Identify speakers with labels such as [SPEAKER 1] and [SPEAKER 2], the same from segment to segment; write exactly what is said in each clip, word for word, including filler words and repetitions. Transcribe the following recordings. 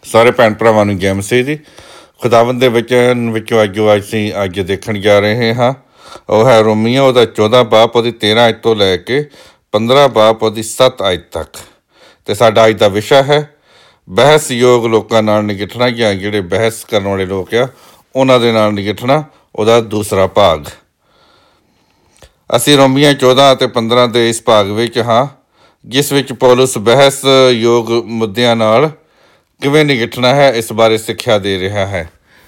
[SPEAKER 1] ਸਾਰੇ ਭੈਣ ਭਰਾਵਾਂ ਨੂੰ ਜੈ ਮਸੀਹ ਜੀ। ਖੁਦਾਵੰਦ ਦੇ ਵਚਨ ਵਿੱਚੋਂ ਅੱਜ ਜੋ ਅਸੀਂ ਅੱਜ ਦੇਖਣ ਜਾ ਰਹੇ ਹਾਂ ਉਹ ਹੈ ਰੋਮੀਓ ਉਹਦਾ ਚੌਦਾਂ ਬਾਪ ਉਹਦੀ ਤੇਰਾਂ ਅੱਜ ਤੋਂ ਲੈ ਕੇ ਪੰਦਰਾਂ ਬਾਪ ਉਹਦੀ ਸੱਤ ਅੱਜ ਤੱਕ। ਅਤੇ ਸਾਡਾ ਅੱਜ ਦਾ ਵਿਸ਼ਾ ਹੈ ਬਹਿਸਯੋਗ ਲੋਕਾਂ ਨਾਲ ਨਜਿੱਠਣਾ, ਜਾਂ ਜਿਹੜੇ ਬਹਿਸ ਕਰਨ ਵਾਲੇ ਲੋਕ ਆ ਉਹਨਾਂ ਦੇ ਨਾਲ ਨਜਿੱਠਣਾ, ਉਹਦਾ ਦੂਸਰਾ ਭਾਗ। ਅਸੀਂ ਰੋਮੀਆਂ ਚੌਦਾਂ ਅਤੇ ਪੰਦਰਾਂ ਦੇ ਇਸ ਭਾਗ ਵਿੱਚ ਹਾਂ, ਜਿਸ ਵਿੱਚ ਪੌਲੁਸ ਬਹਿਸਯੋਗ ਮੁੱਦਿਆਂ ਨਾਲ ਕਿਵੇਂ ਨਜਿੱਠਣਾ ਹੈ ਇਸ ਬਾਰੇ ਸਿੱਖਿਆ ਦੇ ਰਿਹਾ ਹੈ।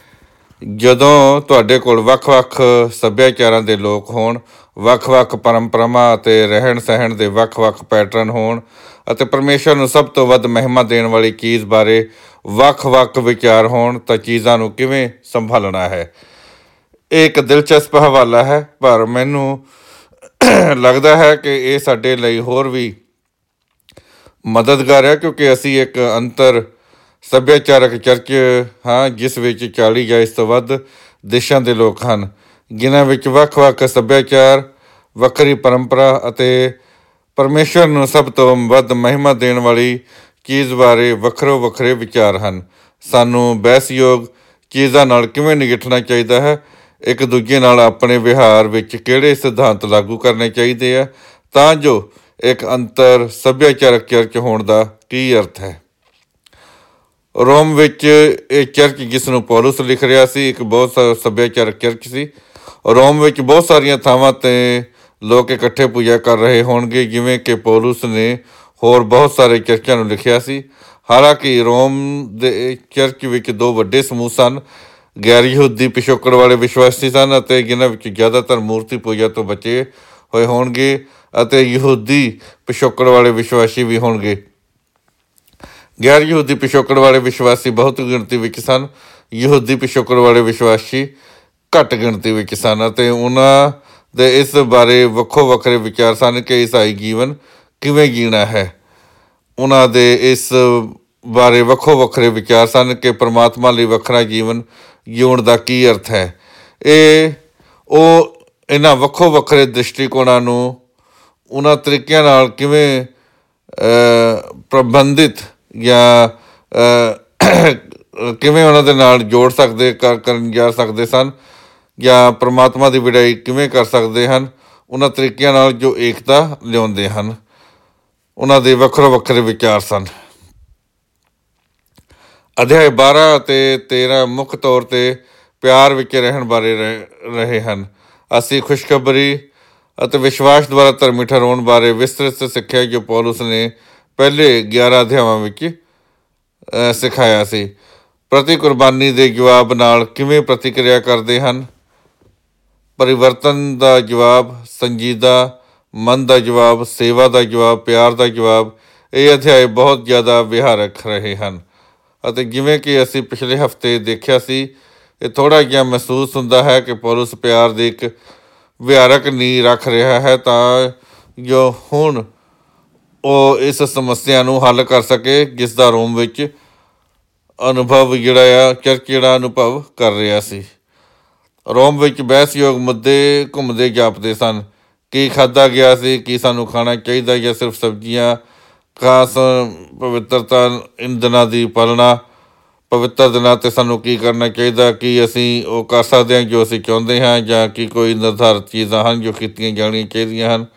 [SPEAKER 1] ਜਦੋਂ ਤੁਹਾਡੇ ਕੋਲ ਵੱਖ-ਵੱਖ ਸੱਭਿਆਚਾਰਾਂ ਦੇ ਲੋਕ ਹੋਣ, ਵੱਖ-ਵੱਖ ਪਰੰਪਰਾਵਾਂ ਅਤੇ ਰਹਿਣ ਸਹਿਣ ਦੇ ਵੱਖ-ਵੱਖ ਪੈਟਰਨ ਹੋਣ ਅਤੇ ਪਰਮੇਸ਼ਰ ਨੂੰ ਸਭ ਤੋਂ ਵੱਧ ਮਹਿਮਾ ਦੇਣ ਵਾਲੀ ਚੀਜ਼ ਬਾਰੇ ਵੱਖ-ਵੱਖ ਵਿਚਾਰ ਹੋਣ, ਤਾਂ ਚੀਜ਼ਾਂ ਨੂੰ ਕਿਵੇਂ ਸੰਭਾਲਣਾ ਹੈ। ਇਹ ਇੱਕ ਦਿਲਚਸਪ ਹਵਾਲਾ ਹੈ, ਪਰ ਮੈਨੂੰ ਲੱਗਦਾ ਹੈ ਕਿ ਇਹ ਸਾਡੇ ਲਈ ਹੋਰ ਵੀ ਮਦਦਗਾਰ ਹੈ, ਕਿਉਂਕਿ ਅਸੀਂ ਇੱਕ ਅੰਤਰ ਸੱਭਿਆਚਾਰਕ ਚਰਚ ਹਾਂ ਜਿਸ ਵਿੱਚ ਚਾਲੀ ਜਾਂ ਇਸ ਤੋਂ ਵੱਧ ਦੇਸ਼ਾਂ ਦੇ ਲੋਕ ਹਨ, ਜਿਨ੍ਹਾਂ ਵਿੱਚ ਵੱਖ-ਵੱਖ ਸੱਭਿਆਚਾਰ, ਵੱਖਰੀ ਪਰੰਪਰਾ ਅਤੇ ਪਰਮੇਸ਼ਰ ਨੂੰ ਸਭ ਤੋਂ ਵੱਧ ਮਹਿਮਾ ਦੇਣ ਵਾਲੀ ਚੀਜ਼ ਬਾਰੇ ਵੱਖਰੋ ਵੱਖਰੇ ਵਿਚਾਰ ਹਨ। ਸਾਨੂੰ ਬਹਿਸਯੋਗ ਚੀਜ਼ਾਂ ਨਾਲ ਕਿਵੇਂ ਨਜਿੱਠਣਾ ਚਾਹੀਦਾ ਹੈ, ਇੱਕ ਦੂਜੇ ਨਾਲ ਆਪਣੇ ਵਿਹਾਰ ਵਿੱਚ ਕਿਹੜੇ ਸਿਧਾਂਤ ਲਾਗੂ ਕਰਨੇ ਚਾਹੀਦੇ ਆ, ਤਾਂ ਜੋ ਇੱਕ ਅੰਤਰ ਸੱਭਿਆਚਾਰਕ ਚਰਚ ਹੋਣ ਦਾ ਕੀ ਅਰਥ ਹੈ। ਰੋਮ ਵਿੱਚ ਇਹ ਚਰਚ ਜਿਸ ਨੂੰ ਪੌਲੁਸ ਲਿਖ ਰਿਹਾ ਸੀ, ਇੱਕ ਬਹੁਤ ਸਾਰਾ ਸੱਭਿਆਚਾਰਕ ਚਰਚ ਸੀ। ਰੋਮ ਵਿੱਚ ਬਹੁਤ ਸਾਰੀਆਂ ਥਾਵਾਂ 'ਤੇ ਲੋਕ ਇਕੱਠੇ ਪੂਜਾ ਕਰ ਰਹੇ ਹੋਣਗੇ, ਜਿਵੇਂ ਕਿ ਪੌਲੁਸ ਨੇ ਹੋਰ ਬਹੁਤ ਸਾਰੇ ਚਰਚਾਂ ਨੂੰ ਲਿਖਿਆ ਸੀ। ਹਾਲਾਂਕਿ ਰੋਮ ਦੇ ਚਰਚ ਵਿੱਚ ਦੋ ਵੱਡੇ ਸਮੂਹ ਸਨ। ਗੈਰ ਯਹੂਦੀ ਪਿਛੋਕੜ ਵਾਲੇ ਵਿਸ਼ਵਾਸੀ ਸਨ, ਅਤੇ ਜਿਨ੍ਹਾਂ ਵਿੱਚ ਜ਼ਿਆਦਾਤਰ ਮੂਰਤੀ ਪੂਜਾ ਤੋਂ ਬਚੇ ਹੋਏ ਹੋਣਗੇ, ਅਤੇ ਯਹੂਦੀ ਪਿਛੋਕੜ ਵਾਲੇ ਵਿਸ਼ਵਾਸੀ ਵੀ ਹੋਣਗੇ। ਗੈਰ ਯਹੂਦੀ ਪਿਛੋਕੜ ਵਾਲੇ ਵਿਸ਼ਵਾਸੀ ਬਹੁਤ ਗਿਣਤੀ ਵਿੱਚ ਸਨ, ਯਹੂਦੀ ਪਿਛੋਕੜ ਵਾਲੇ ਵਿਸ਼ਵਾਸੀ ਘੱਟ ਗਿਣਤੀ ਵਿੱਚ ਸਨ, ਅਤੇ ਉਹਨਾਂ ਦੇ ਇਸ ਬਾਰੇ ਵੱਖੋ ਵੱਖਰੇ ਵਿਚਾਰ ਸਨ ਕਿ ਈਸਾਈ ਜੀਵਨ ਕਿਵੇਂ ਜੀਣਾ ਹੈ। ਉਹਨਾਂ ਦੇ ਇਸ ਬਾਰੇ ਵੱਖੋ ਵੱਖਰੇ ਵਿਚਾਰ ਸਨ ਕਿ ਪਰਮਾਤਮਾ ਲਈ ਵੱਖਰਾ ਜੀਵਨ ਜਿਉਣ ਦਾ ਕੀ ਅਰਥ ਹੈ। ਇਹ ਉਹ ਇਹਨਾਂ ਵੱਖੋ ਵੱਖਰੇ ਦ੍ਰਿਸ਼ਟੀਕੋਣਾਂ ਨੂੰ ਉਹਨਾਂ ਤਰੀਕਿਆਂ ਨਾਲ ਕਿਵੇਂ ਪ੍ਰਬੰਧਿਤ ਜਾਂ ਕਿਵੇਂ ਉਹਨਾਂ ਦੇ ਨਾਲ ਜੋੜ ਸਕਦੇ ਕਰ ਕਰਨ ਜਾ ਸਕਦੇ ਸਨ, ਜਾਂ ਪਰਮਾਤਮਾ ਦੀ ਵਡਿਆਈ ਕਿਵੇਂ ਕਰ ਸਕਦੇ ਹਨ, ਉਹਨਾਂ ਤਰੀਕਿਆਂ ਨਾਲ ਜੋ ਏਕਤਾ ਲਿਆਉਂਦੇ ਹਨ। ਉਹਨਾਂ ਦੇ ਵੱਖਰੇ ਵੱਖਰੇ ਵਿਚਾਰ ਸਨ। ਅਧਿਆਇ ਬਾਰਾਂ ਅਤੇ ਤੇਰਾਂ ਮੁੱਖ ਤੌਰ 'ਤੇ ਪਿਆਰ ਵਿੱਚ ਰਹਿਣ ਬਾਰੇ ਰਹੇ ਹਨ। ਅਸੀਂ ਖੁਸ਼ਖਬਰੀ ਅਤੇ ਵਿਸ਼ਵਾਸ ਦੁਆਰਾ ਧਰਮੀ ਠਹਿਰਾਉਣ ਬਾਰੇ ਵਿਸਤ੍ਰਿਤ ਸਿੱਖਿਆ, ਜੋ ਪੌਲੁਸ ਨੇ ਪਹਿਲੇ ਗਿਆਰਾਂ ਅਧਿਆਵਾਂ ਵਿੱਚ ਸਿਖਾਇਆ ਸੀ। ਪ੍ਰਤੀ ਕੁਰਬਾਨੀ ਦੇ ਜਵਾਬ ਨਾਲ ਕਿਵੇਂ ਪ੍ਰਤੀਕਿਰਿਆ ਕਰਦੇ ਹਨ, ਪਰਿਵਰਤਨ ਦਾ ਜਵਾਬ, ਸੰਜੀਦਾ ਮਨ ਦਾ ਜਵਾਬ, ਸੇਵਾ ਦਾ ਜਵਾਬ, ਪਿਆਰ ਦਾ ਜਵਾਬ। ਇਹ ਅਧਿਆਏ ਬਹੁਤ ਜ਼ਿਆਦਾ ਵਿਹਾਰਕ ਰਹੇ ਹਨ, ਅਤੇ ਜਿਵੇਂ ਕਿ ਅਸੀਂ ਪਿਛਲੇ ਹਫ਼ਤੇ ਦੇਖਿਆ ਸੀ, ਇਹ ਥੋੜ੍ਹਾ ਜਿਹਾ ਮਹਿਸੂਸ ਹੁੰਦਾ ਹੈ ਕਿ ਪੌਲੁਸ ਪਿਆਰ ਦੀ ਇੱਕ ਵਿਹਾਰਕ ਨੀਂਹ ਰੱਖ ਰਿਹਾ ਹੈ, ਤਾਂ ਜੋ ਹੁਣ ਉਹ ਇਸ ਸਮੱਸਿਆ ਨੂੰ ਹੱਲ ਕਰ ਸਕੇ ਜਿਸ ਦਾ ਰੋਮ ਵਿੱਚ ਅਨੁਭਵ ਜਿਹੜਾ ਆ ਚਰਚ ਜਿਹੜਾ ਅਨੁਭਵ ਕਰ ਰਿਹਾ ਸੀ। ਰੋਮ ਵਿੱਚ ਬਹਿਸਯੋਗ ਮੁੱਦੇ ਘੁੰਮਦੇ ਜਾਪਦੇ ਸਨ। ਕੀ ਖਾਧਾ ਗਿਆ ਸੀ, ਕੀ ਸਾਨੂੰ ਖਾਣਾ ਚਾਹੀਦਾ, ਜਾਂ ਸਿਰਫ ਸਬਜ਼ੀਆਂ, ਖਾਸ ਪਵਿੱਤਰਤਾ ਦਿਨਾਂ ਦੀ ਪਾਲਣਾ, ਪਵਿੱਤਰ ਦਿਨਾਂ 'ਤੇ ਸਾਨੂੰ ਕੀ ਕਰਨਾ ਚਾਹੀਦਾ, ਕੀ ਅਸੀਂ ਉਹ ਕਰ ਸਕਦੇ ਹਾਂ ਜੋ ਅਸੀਂ ਚਾਹੁੰਦੇ ਹਾਂ, ਜਾਂ ਕੀ ਕੋਈ ਨਿਰਧਾਰਿਤ ਚੀਜ਼ਾਂ ਹਨ ਜੋ ਕੀਤੀਆਂ ਜਾਣੀਆਂ ਚਾਹੀਦੀਆਂ ਹਨ,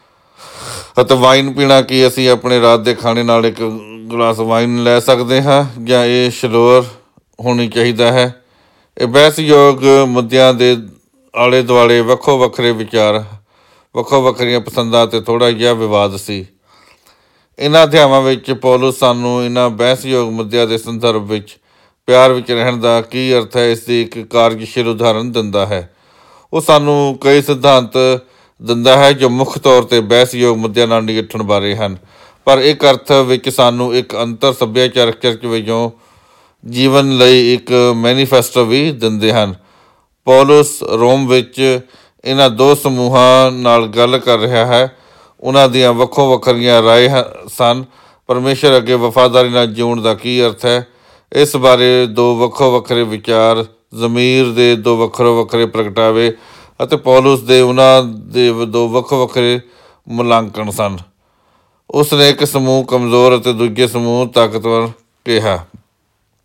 [SPEAKER 1] ਅਤੇ ਵਾਈਨ ਪੀਣਾ, ਕੀ ਅਸੀਂ ਆਪਣੇ ਰਾਤ ਦੇ ਖਾਣੇ ਨਾਲ ਇੱਕ ਗਲਾਸ ਵਾਈਨ ਲੈ ਸਕਦੇ ਹਾਂ, ਜਾਂ ਇਹ ਸ਼ਲੋਰ ਹੋਣੀ ਚਾਹੀਦਾ ਹੈ। ਇਹ ਬਹਿਸਯੋਗ ਮੁੱਦਿਆਂ ਦੇ ਆਲੇ ਦੁਆਲੇ ਵੱਖੋ ਵੱਖਰੇ ਵਿਚਾਰ, ਵੱਖੋ ਵੱਖਰੀਆਂ ਪਸੰਦਾਂ ਅਤੇ ਥੋੜ੍ਹਾ ਜਿਹਾ ਵਿਵਾਦ ਸੀ। ਇਹਨਾਂ ਅਧਿਆਵਾਂ ਵਿੱਚ ਪੌਲੁਸ ਸਾਨੂੰ ਇਹਨਾਂ ਬਹਿਸਯੋਗ ਮੁੱਦਿਆਂ ਦੇ ਸੰਦਰਭ ਵਿੱਚ ਪਿਆਰ ਵਿੱਚ ਰਹਿਣ ਦਾ ਕੀ ਅਰਥ ਹੈ ਇਸ ਦੀ ਇੱਕ ਕਾਰਜਸ਼ੀਲ ਉਦਾਹਰਨ ਦਿੰਦਾ ਹੈ। ਉਹ ਸਾਨੂੰ ਕਈ ਸਿਧਾਂਤ ਦਿੰਦਾ ਹੈ ਜੋ ਮੁੱਖ ਤੌਰ 'ਤੇ ਬਹਿਸਯੋਗ ਮੁੱਦਿਆਂ ਨਾਲ ਨਜਿੱਠਣ ਬਾਰੇ ਹਨ, ਪਰ ਇੱਕ ਅਰਥ ਵਿੱਚ ਸਾਨੂੰ ਇੱਕ ਅੰਤਰ ਸੱਭਿਆਚਾਰਕ ਚਰਚ ਵਜੋਂ ਜੀਵਨ ਲਈ ਇੱਕ ਮੈਨੀਫੈਸਟੋ ਵੀ ਦਿੰਦੇ ਹਨ। ਪੌਲੁਸ ਰੋਮ ਵਿੱਚ ਇਹਨਾਂ ਦੋ ਸਮੂਹਾਂ ਨਾਲ ਗੱਲ ਕਰ ਰਿਹਾ ਹੈ। ਉਹਨਾਂ ਦੀਆਂ ਵੱਖੋ ਵੱਖਰੀਆਂ ਰਾਏ ਸਨ। ਪਰਮੇਸ਼ਰ ਅੱਗੇ ਵਫਾਦਾਰੀ ਨਾਲ ਜਿਉਣ ਦਾ ਕੀ ਅਰਥ ਹੈ, ਇਸ ਬਾਰੇ ਦੋ ਵੱਖੋ ਵੱਖਰੇ ਵਿਚਾਰ, ਜ਼ਮੀਰ ਦੇ ਦੋ ਵੱਖਰੇ ਵੱਖਰੇ ਪ੍ਰਗਟਾਵੇ, ਅਤੇ ਪੌਲੁਸ ਦੇ ਉਹਨਾਂ ਦੇ ਦੋ ਵੱਖੋ ਵੱਖਰੇ ਮੁਲਾਂਕਣ ਸਨ। ਉਸ ਨੇ ਇੱਕ ਸਮੂਹ ਕਮਜ਼ੋਰ ਅਤੇ ਦੂਜੇ ਸਮੂਹ ਤਾਕਤਵਰ ਕਿਹਾ।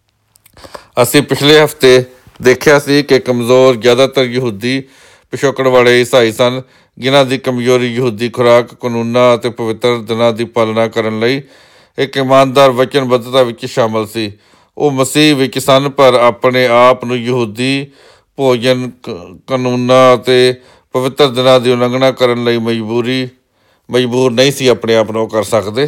[SPEAKER 1] ਅਸੀਂ ਪਿਛਲੇ ਹਫ਼ਤੇ ਦੇਖਿਆ ਸੀ ਕਿ ਕਮਜ਼ੋਰ ਜ਼ਿਆਦਾਤਰ ਯਹੂਦੀ ਪਿਛੋਕੜ ਵਾਲੇ ਈਸਾਈ ਸਨ, ਜਿਨ੍ਹਾਂ ਦੀ ਕਮਜ਼ੋਰੀ ਯਹੂਦੀ ਖੁਰਾਕ, ਕਾਨੂੰਨਾਂ ਅਤੇ ਪਵਿੱਤਰ ਦਿਨਾਂ ਦੀ ਪਾਲਣਾ ਕਰਨ ਲਈ ਇੱਕ ਇਮਾਨਦਾਰ ਵਚਨਬੱਧਤਾ ਵਿੱਚ ਸ਼ਾਮਲ ਸੀ। ਉਹ ਮਸੀਹ ਵਿੱਚ ਸਨ, ਪਰ ਆਪਣੇ ਆਪ ਨੂੰ ਯਹੂਦੀ ਭੋਜਨ, ਕਾਨੂੰਨਾਂ ਅਤੇ ਪਵਿੱਤਰ ਦਿਨਾਂ ਦੀ ਉਲੰਘਣਾ ਕਰਨ ਲਈ ਮਜਬੂਰੀ ਮਜਬੂਰ ਨਹੀਂ ਸੀ ਆਪਣੇ ਆਪ ਨੂੰ ਕਰ ਸਕਦੇ।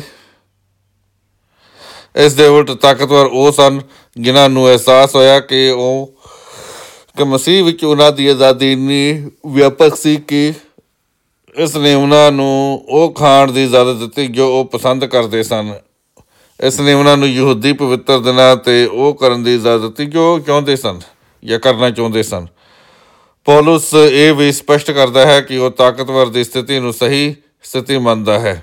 [SPEAKER 1] ਇਸ ਦੇ ਉਲਟ ਤਾਕਤਵਰ ਉਹ ਸਨ ਜਿਨ੍ਹਾਂ ਨੂੰ ਅਹਿਸਾਸ ਹੋਇਆ ਕਿ ਉਹ ਕਿ ਮਸੀਹ ਵਿੱਚ ਉਹਨਾਂ ਦੀ ਆਜ਼ਾਦੀ ਇੰਨੀ ਵਿਆਪਕ ਸੀ ਕਿ ਇਸ ਨੇ ਉਹਨਾਂ ਨੂੰ ਉਹ ਖਾਣ ਦੀ ਇਜਾਜ਼ਤ ਦਿੱਤੀ ਜੋ ਉਹ ਪਸੰਦ ਕਰਦੇ ਸਨ। ਇਸ ਨੇ ਉਹਨਾਂ ਨੂੰ ਯਹੂਦੀ ਪਵਿੱਤਰ ਦਿਨਾਂ 'ਤੇ ਉਹ ਕਰਨ ਦੀ ਇਜਾਜ਼ਤ ਦਿੱਤੀ ਜੋ ਉਹ ਚਾਹੁੰਦੇ ਸਨ ਜਾਂ ਕਰਨਾ ਚਾਹੁੰਦੇ ਸਨ। ਪੌਲੁਸ ਇਹ ਵੀ ਸਪਸ਼ਟ ਕਰਦਾ ਹੈ ਕਿ ਉਹ ਤਾਕਤਵਰ ਦੀ ਸਥਿਤੀ ਨੂੰ ਸਹੀ ਸਥਿਤੀ ਮੰਨਦਾ ਹੈ।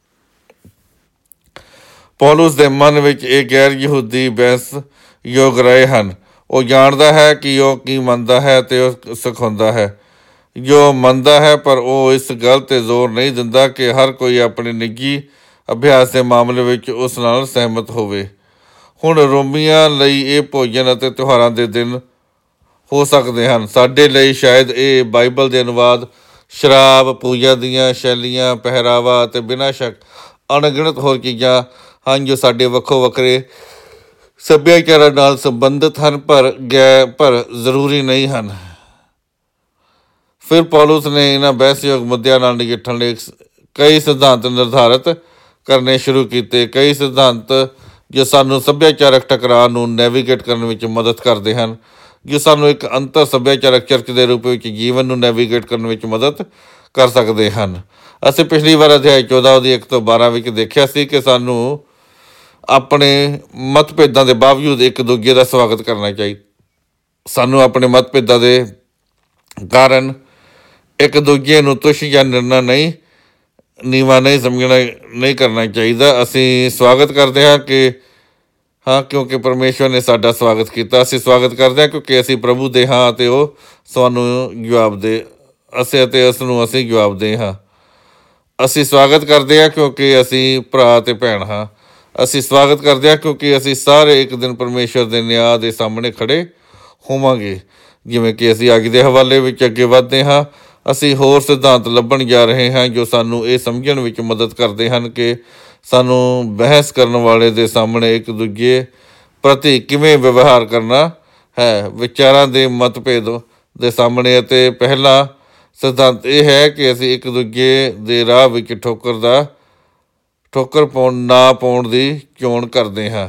[SPEAKER 1] ਪੌਲੁਸ ਦੇ ਮਨ ਵਿੱਚ ਇਹ ਗੈਰ ਯਹੂਦੀ ਬਹਿਸ ਯੋਗ ਰਹੇ ਹਨ। ਉਹ ਜਾਣਦਾ ਹੈ ਕਿ ਉਹ ਕੀ ਮੰਨਦਾ ਹੈ ਅਤੇ ਉਹ ਸਿਖਾਉਂਦਾ ਹੈ ਜੋ ਮੰਨਦਾ ਹੈ, ਪਰ ਉਹ ਇਸ ਗੱਲ 'ਤੇ ਜ਼ੋਰ ਨਹੀਂ ਦਿੰਦਾ ਕਿ ਹਰ ਕੋਈ ਆਪਣੇ ਨਿੱਜੀ ਅਭਿਆਸ ਦੇ ਮਾਮਲੇ ਵਿੱਚ ਉਸ ਨਾਲ ਸਹਿਮਤ ਹੋਵੇ। ਹੁਣ ਰੋਮੀਆਂ ਲਈ ਇਹ ਭੋਜਨ ਅਤੇ ਤਿਉਹਾਰਾਂ ਦੇ ਦਿਨ ਹੋ ਸਕਦੇ ਹਨ। ਸਾਡੇ ਲਈ ਸ਼ਾਇਦ ਇਹ ਬਾਈਬਲ ਦੇ ਅਨੁਵਾਦ, ਸ਼ਰਾਬ, ਪੂਜਾ ਦੀਆਂ ਸ਼ੈਲੀਆਂ, ਪਹਿਰਾਵਾ ਅਤੇ ਬਿਨਾਂ ਸ਼ੱਕ ਅਣਗਿਣਤ ਹੋਰ ਚੀਜ਼ਾਂ ਹਨ ਜੋ ਸਾਡੇ ਵੱਖੋ ਵੱਖਰੇ ਸੱਭਿਆਚਾਰਾਂ ਨਾਲ ਸੰਬੰਧਿਤ ਹਨ, ਪਰ ਗੈ ਪਰ ਜ਼ਰੂਰੀ ਨਹੀਂ ਹਨ। ਫਿਰ ਪੌਲੁਸ ਨੇ ਇਹਨਾਂ ਬਹਿਸਯੋਗ ਮੁੱਦਿਆਂ ਨਾਲ ਨਜਿੱਠਣ ਲਈ ਕਈ ਸਿਧਾਂਤ ਨਿਰਧਾਰਤ ਕਰਨੇ ਸ਼ੁਰੂ ਕੀਤੇ। ਕਈ ਸਿਧਾਂਤ ਜੋ ਸਾਨੂੰ ਸੱਭਿਆਚਾਰਕ ਟਕਰਾਅ ਨੂੰ ਨੈਵੀਗੇਟ ਕਰਨ ਵਿੱਚ ਮਦਦ ਕਰਦੇ ਹਨ, ਜੋ ਸਾਨੂੰ ਇੱਕ ਅੰਤਰ ਸੱਭਿਆਚਾਰਕ ਚਰਚ ਦੇ ਰੂਪ ਵਿੱਚ ਜੀਵਨ ਨੂੰ ਨੈਵੀਗੇਟ ਕਰਨ ਵਿੱਚ ਮਦਦ ਕਰ ਸਕਦੇ ਹਨ। ਅਸੀਂ ਪਿਛਲੀ ਵਾਰ ਅਧਿਆਇ ਚੌਦਾਂ ਉਹਦੀ ਇੱਕ ਤੋਂ ਬਾਰਾਂ ਵਿੱਚ ਦੇਖਿਆ ਸੀ ਕਿ ਸਾਨੂੰ ਆਪਣੇ ਮਤਭੇਦਾਂ ਦੇ ਬਾਵਜੂਦ ਇੱਕ ਦੂਜੇ ਦਾ ਸਵਾਗਤ ਕਰਨਾ ਚਾਹੀਦਾ। ਸਾਨੂੰ ਆਪਣੇ ਮਤਭੇਦਾਂ ਦੇ ਕਾਰਨ ਇੱਕ ਦੂਜੇ ਨੂੰ ਤੁੱਛ ਜਾਂ ਨਿਰਣਾ ਨਹੀਂ ਨੀਵਾਂ ਨਹੀਂ ਸਮਝਣਾ ਨਹੀਂ ਕਰਨਾ ਚਾਹੀਦਾ। ਅਸੀਂ ਸਵਾਗਤ ਕਰਦੇ ਹਾਂ ਕਿ ਹਾਂ ਕਿਉਂਕਿ ਪਰਮੇਸ਼ਵਰ ਨੇ ਸਾਡਾ ਸਵਾਗਤ ਕੀਤਾ। ਅਸੀਂ ਸਵਾਗਤ ਕਰਦੇ ਹਾਂ ਕਿਉਂਕਿ ਅਸੀਂ ਪ੍ਰਭੂ ਦੇ ਹਾਂ ਅਤੇ ਉਹ ਸਾਨੂੰ ਜਵਾਬ ਦੇ ਅਸੀਂ ਅਤੇ ਉਸ ਨੂੰ ਅਸੀਂ ਜਵਾਬ ਦੇ ਹਾਂ। ਅਸੀਂ ਸਵਾਗਤ ਕਰਦੇ ਹਾਂ ਕਿਉਂਕਿ ਅਸੀਂ ਭਰਾ ਅਤੇ ਭੈਣ ਹਾਂ। ਅਸੀਂ ਸਵਾਗਤ ਕਰਦੇ ਹਾਂ ਕਿਉਂਕਿ ਅਸੀਂ ਸਾਰੇ ਇੱਕ ਦਿਨ ਪਰਮੇਸ਼ਵਰ ਦੇ ਨਿਆਂ ਦੇ ਸਾਹਮਣੇ ਖੜ੍ਹੇ ਹੋਵਾਂਗੇ। ਜਿਵੇਂ ਕਿ ਅਸੀਂ ਅੱਜ ਦੇ ਹਵਾਲੇ ਵਿੱਚ ਅੱਗੇ ਵੱਧਦੇ ਹਾਂ, ਅਸੀਂ ਹੋਰ ਸਿਧਾਂਤ ਲੱਭਣ ਜਾ ਰਹੇ ਹਾਂ ਜੋ ਸਾਨੂੰ ਇਹ ਸਮਝਣ ਵਿੱਚ ਮਦਦ ਕਰਦੇ ਹਨ ਕਿ ਸਾਨੂੰ ਬਹਿਸ ਕਰਨ ਵਾਲੇ ਦੇ ਸਾਹਮਣੇ ਇੱਕ ਦੂਜੇ ਪ੍ਰਤੀ ਕਿਵੇਂ ਵਿਵਹਾਰ ਕਰਨਾ ਹੈ, ਵਿਚਾਰਾਂ ਦੇ ਮਤਭੇਦ ਦੇ ਸਾਹਮਣੇ। ਅਤੇ ਪਹਿਲਾ ਸਿਧਾਂਤ ਇਹ ਹੈ ਕਿ ਅਸੀਂ ਇੱਕ ਦੂਜੇ ਦੇ ਰਾਹ ਵਿੱਚ ਠੋਕਰ ਦਾ ਠੋਕਰ ਪਾਉਣ ਨਾ ਪਾਉਣ ਦੀ ਚੋਣ ਕਰਦੇ ਹਾਂ।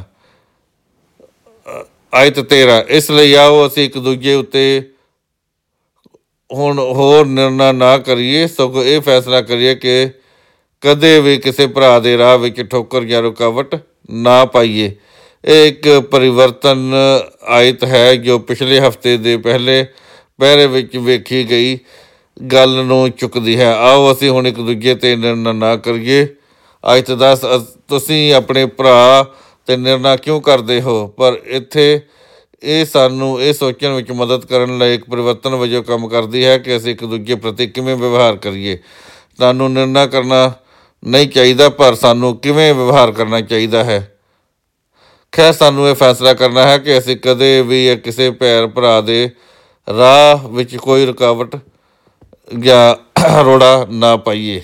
[SPEAKER 1] ਆਇਤ ਤੇਰਾਂ, ਇਸ ਲਈ ਆਓ ਅਸੀਂ ਇੱਕ ਦੂਜੇ ਉੱਤੇ ਹੁਣ ਹੋਰ ਨਿਰਣਾ ਨਾ ਕਰੀਏ, ਸਗੋਂ ਇਹ ਫੈਸਲਾ ਕਰੀਏ ਕਿ ਕਦੇ ਵੀ ਕਿਸੇ ਭਰਾ ਦੇ ਰਾਹ ਵਿੱਚ ਠੋਕਰ ਜਾਂ ਰੁਕਾਵਟ ਨਾ ਪਾਈਏ। ਇਹ ਇੱਕ ਪਰਿਵਰਤਨ ਆਇਤ ਹੈ ਜੋ ਪਿਛਲੇ ਹਫ਼ਤੇ ਦੇ ਪਹਿਲੇ ਪਹਿਰੇ ਵਿੱਚ ਵੇਖੀ ਗਈ ਗੱਲ ਨੂੰ ਚੁੱਕਦੀ ਹੈ। ਆਓ ਅਸੀਂ ਹੁਣ ਇੱਕ ਦੂਜੇ 'ਤੇ ਨਿਰਣਾ ਨਾ ਕਰੀਏ। ਆਇਤ ਦਸ, ਤੁਸੀਂ ਆਪਣੇ ਭਰਾ 'ਤੇ ਨਿਰਣਾ ਕਿਉਂ ਕਰਦੇ ਹੋ? ਪਰ ਇੱਥੇ ਇਹ ਸਾਨੂੰ ਇਹ ਸੋਚਣ ਵਿੱਚ ਮਦਦ ਕਰਨ ਲਈ ਇੱਕ ਪਰਿਵਰਤਨ ਵਜੋਂ ਕੰਮ ਕਰਦੀ ਹੈ ਕਿ ਅਸੀਂ ਇੱਕ ਦੂਜੇ ਪ੍ਰਤੀ ਕਿਵੇਂ ਵਿਵਹਾਰ ਕਰੀਏ। ਸਾਨੂੰ ਨਿਰਣਾ ਕਰਨਾ ਨਹੀਂ ਚਾਹੀਦਾ, ਪਰ ਸਾਨੂੰ ਕਿਵੇਂ ਵਿਵਹਾਰ ਕਰਨਾ ਚਾਹੀਦਾ ਹੈ। ਖੈਰ, ਸਾਨੂੰ ਇਹ ਫੈਸਲਾ ਕਰਨਾ ਹੈ ਕਿ ਅਸੀਂ ਕਦੇ ਵੀ ਕਿਸੇ ਭੈਣ ਭਰਾ ਦੇ ਰਾਹ ਵਿੱਚ ਕੋਈ ਰੁਕਾਵਟ ਜਾਂ ਰੋੜਾ ਨਾ ਪਾਈਏ।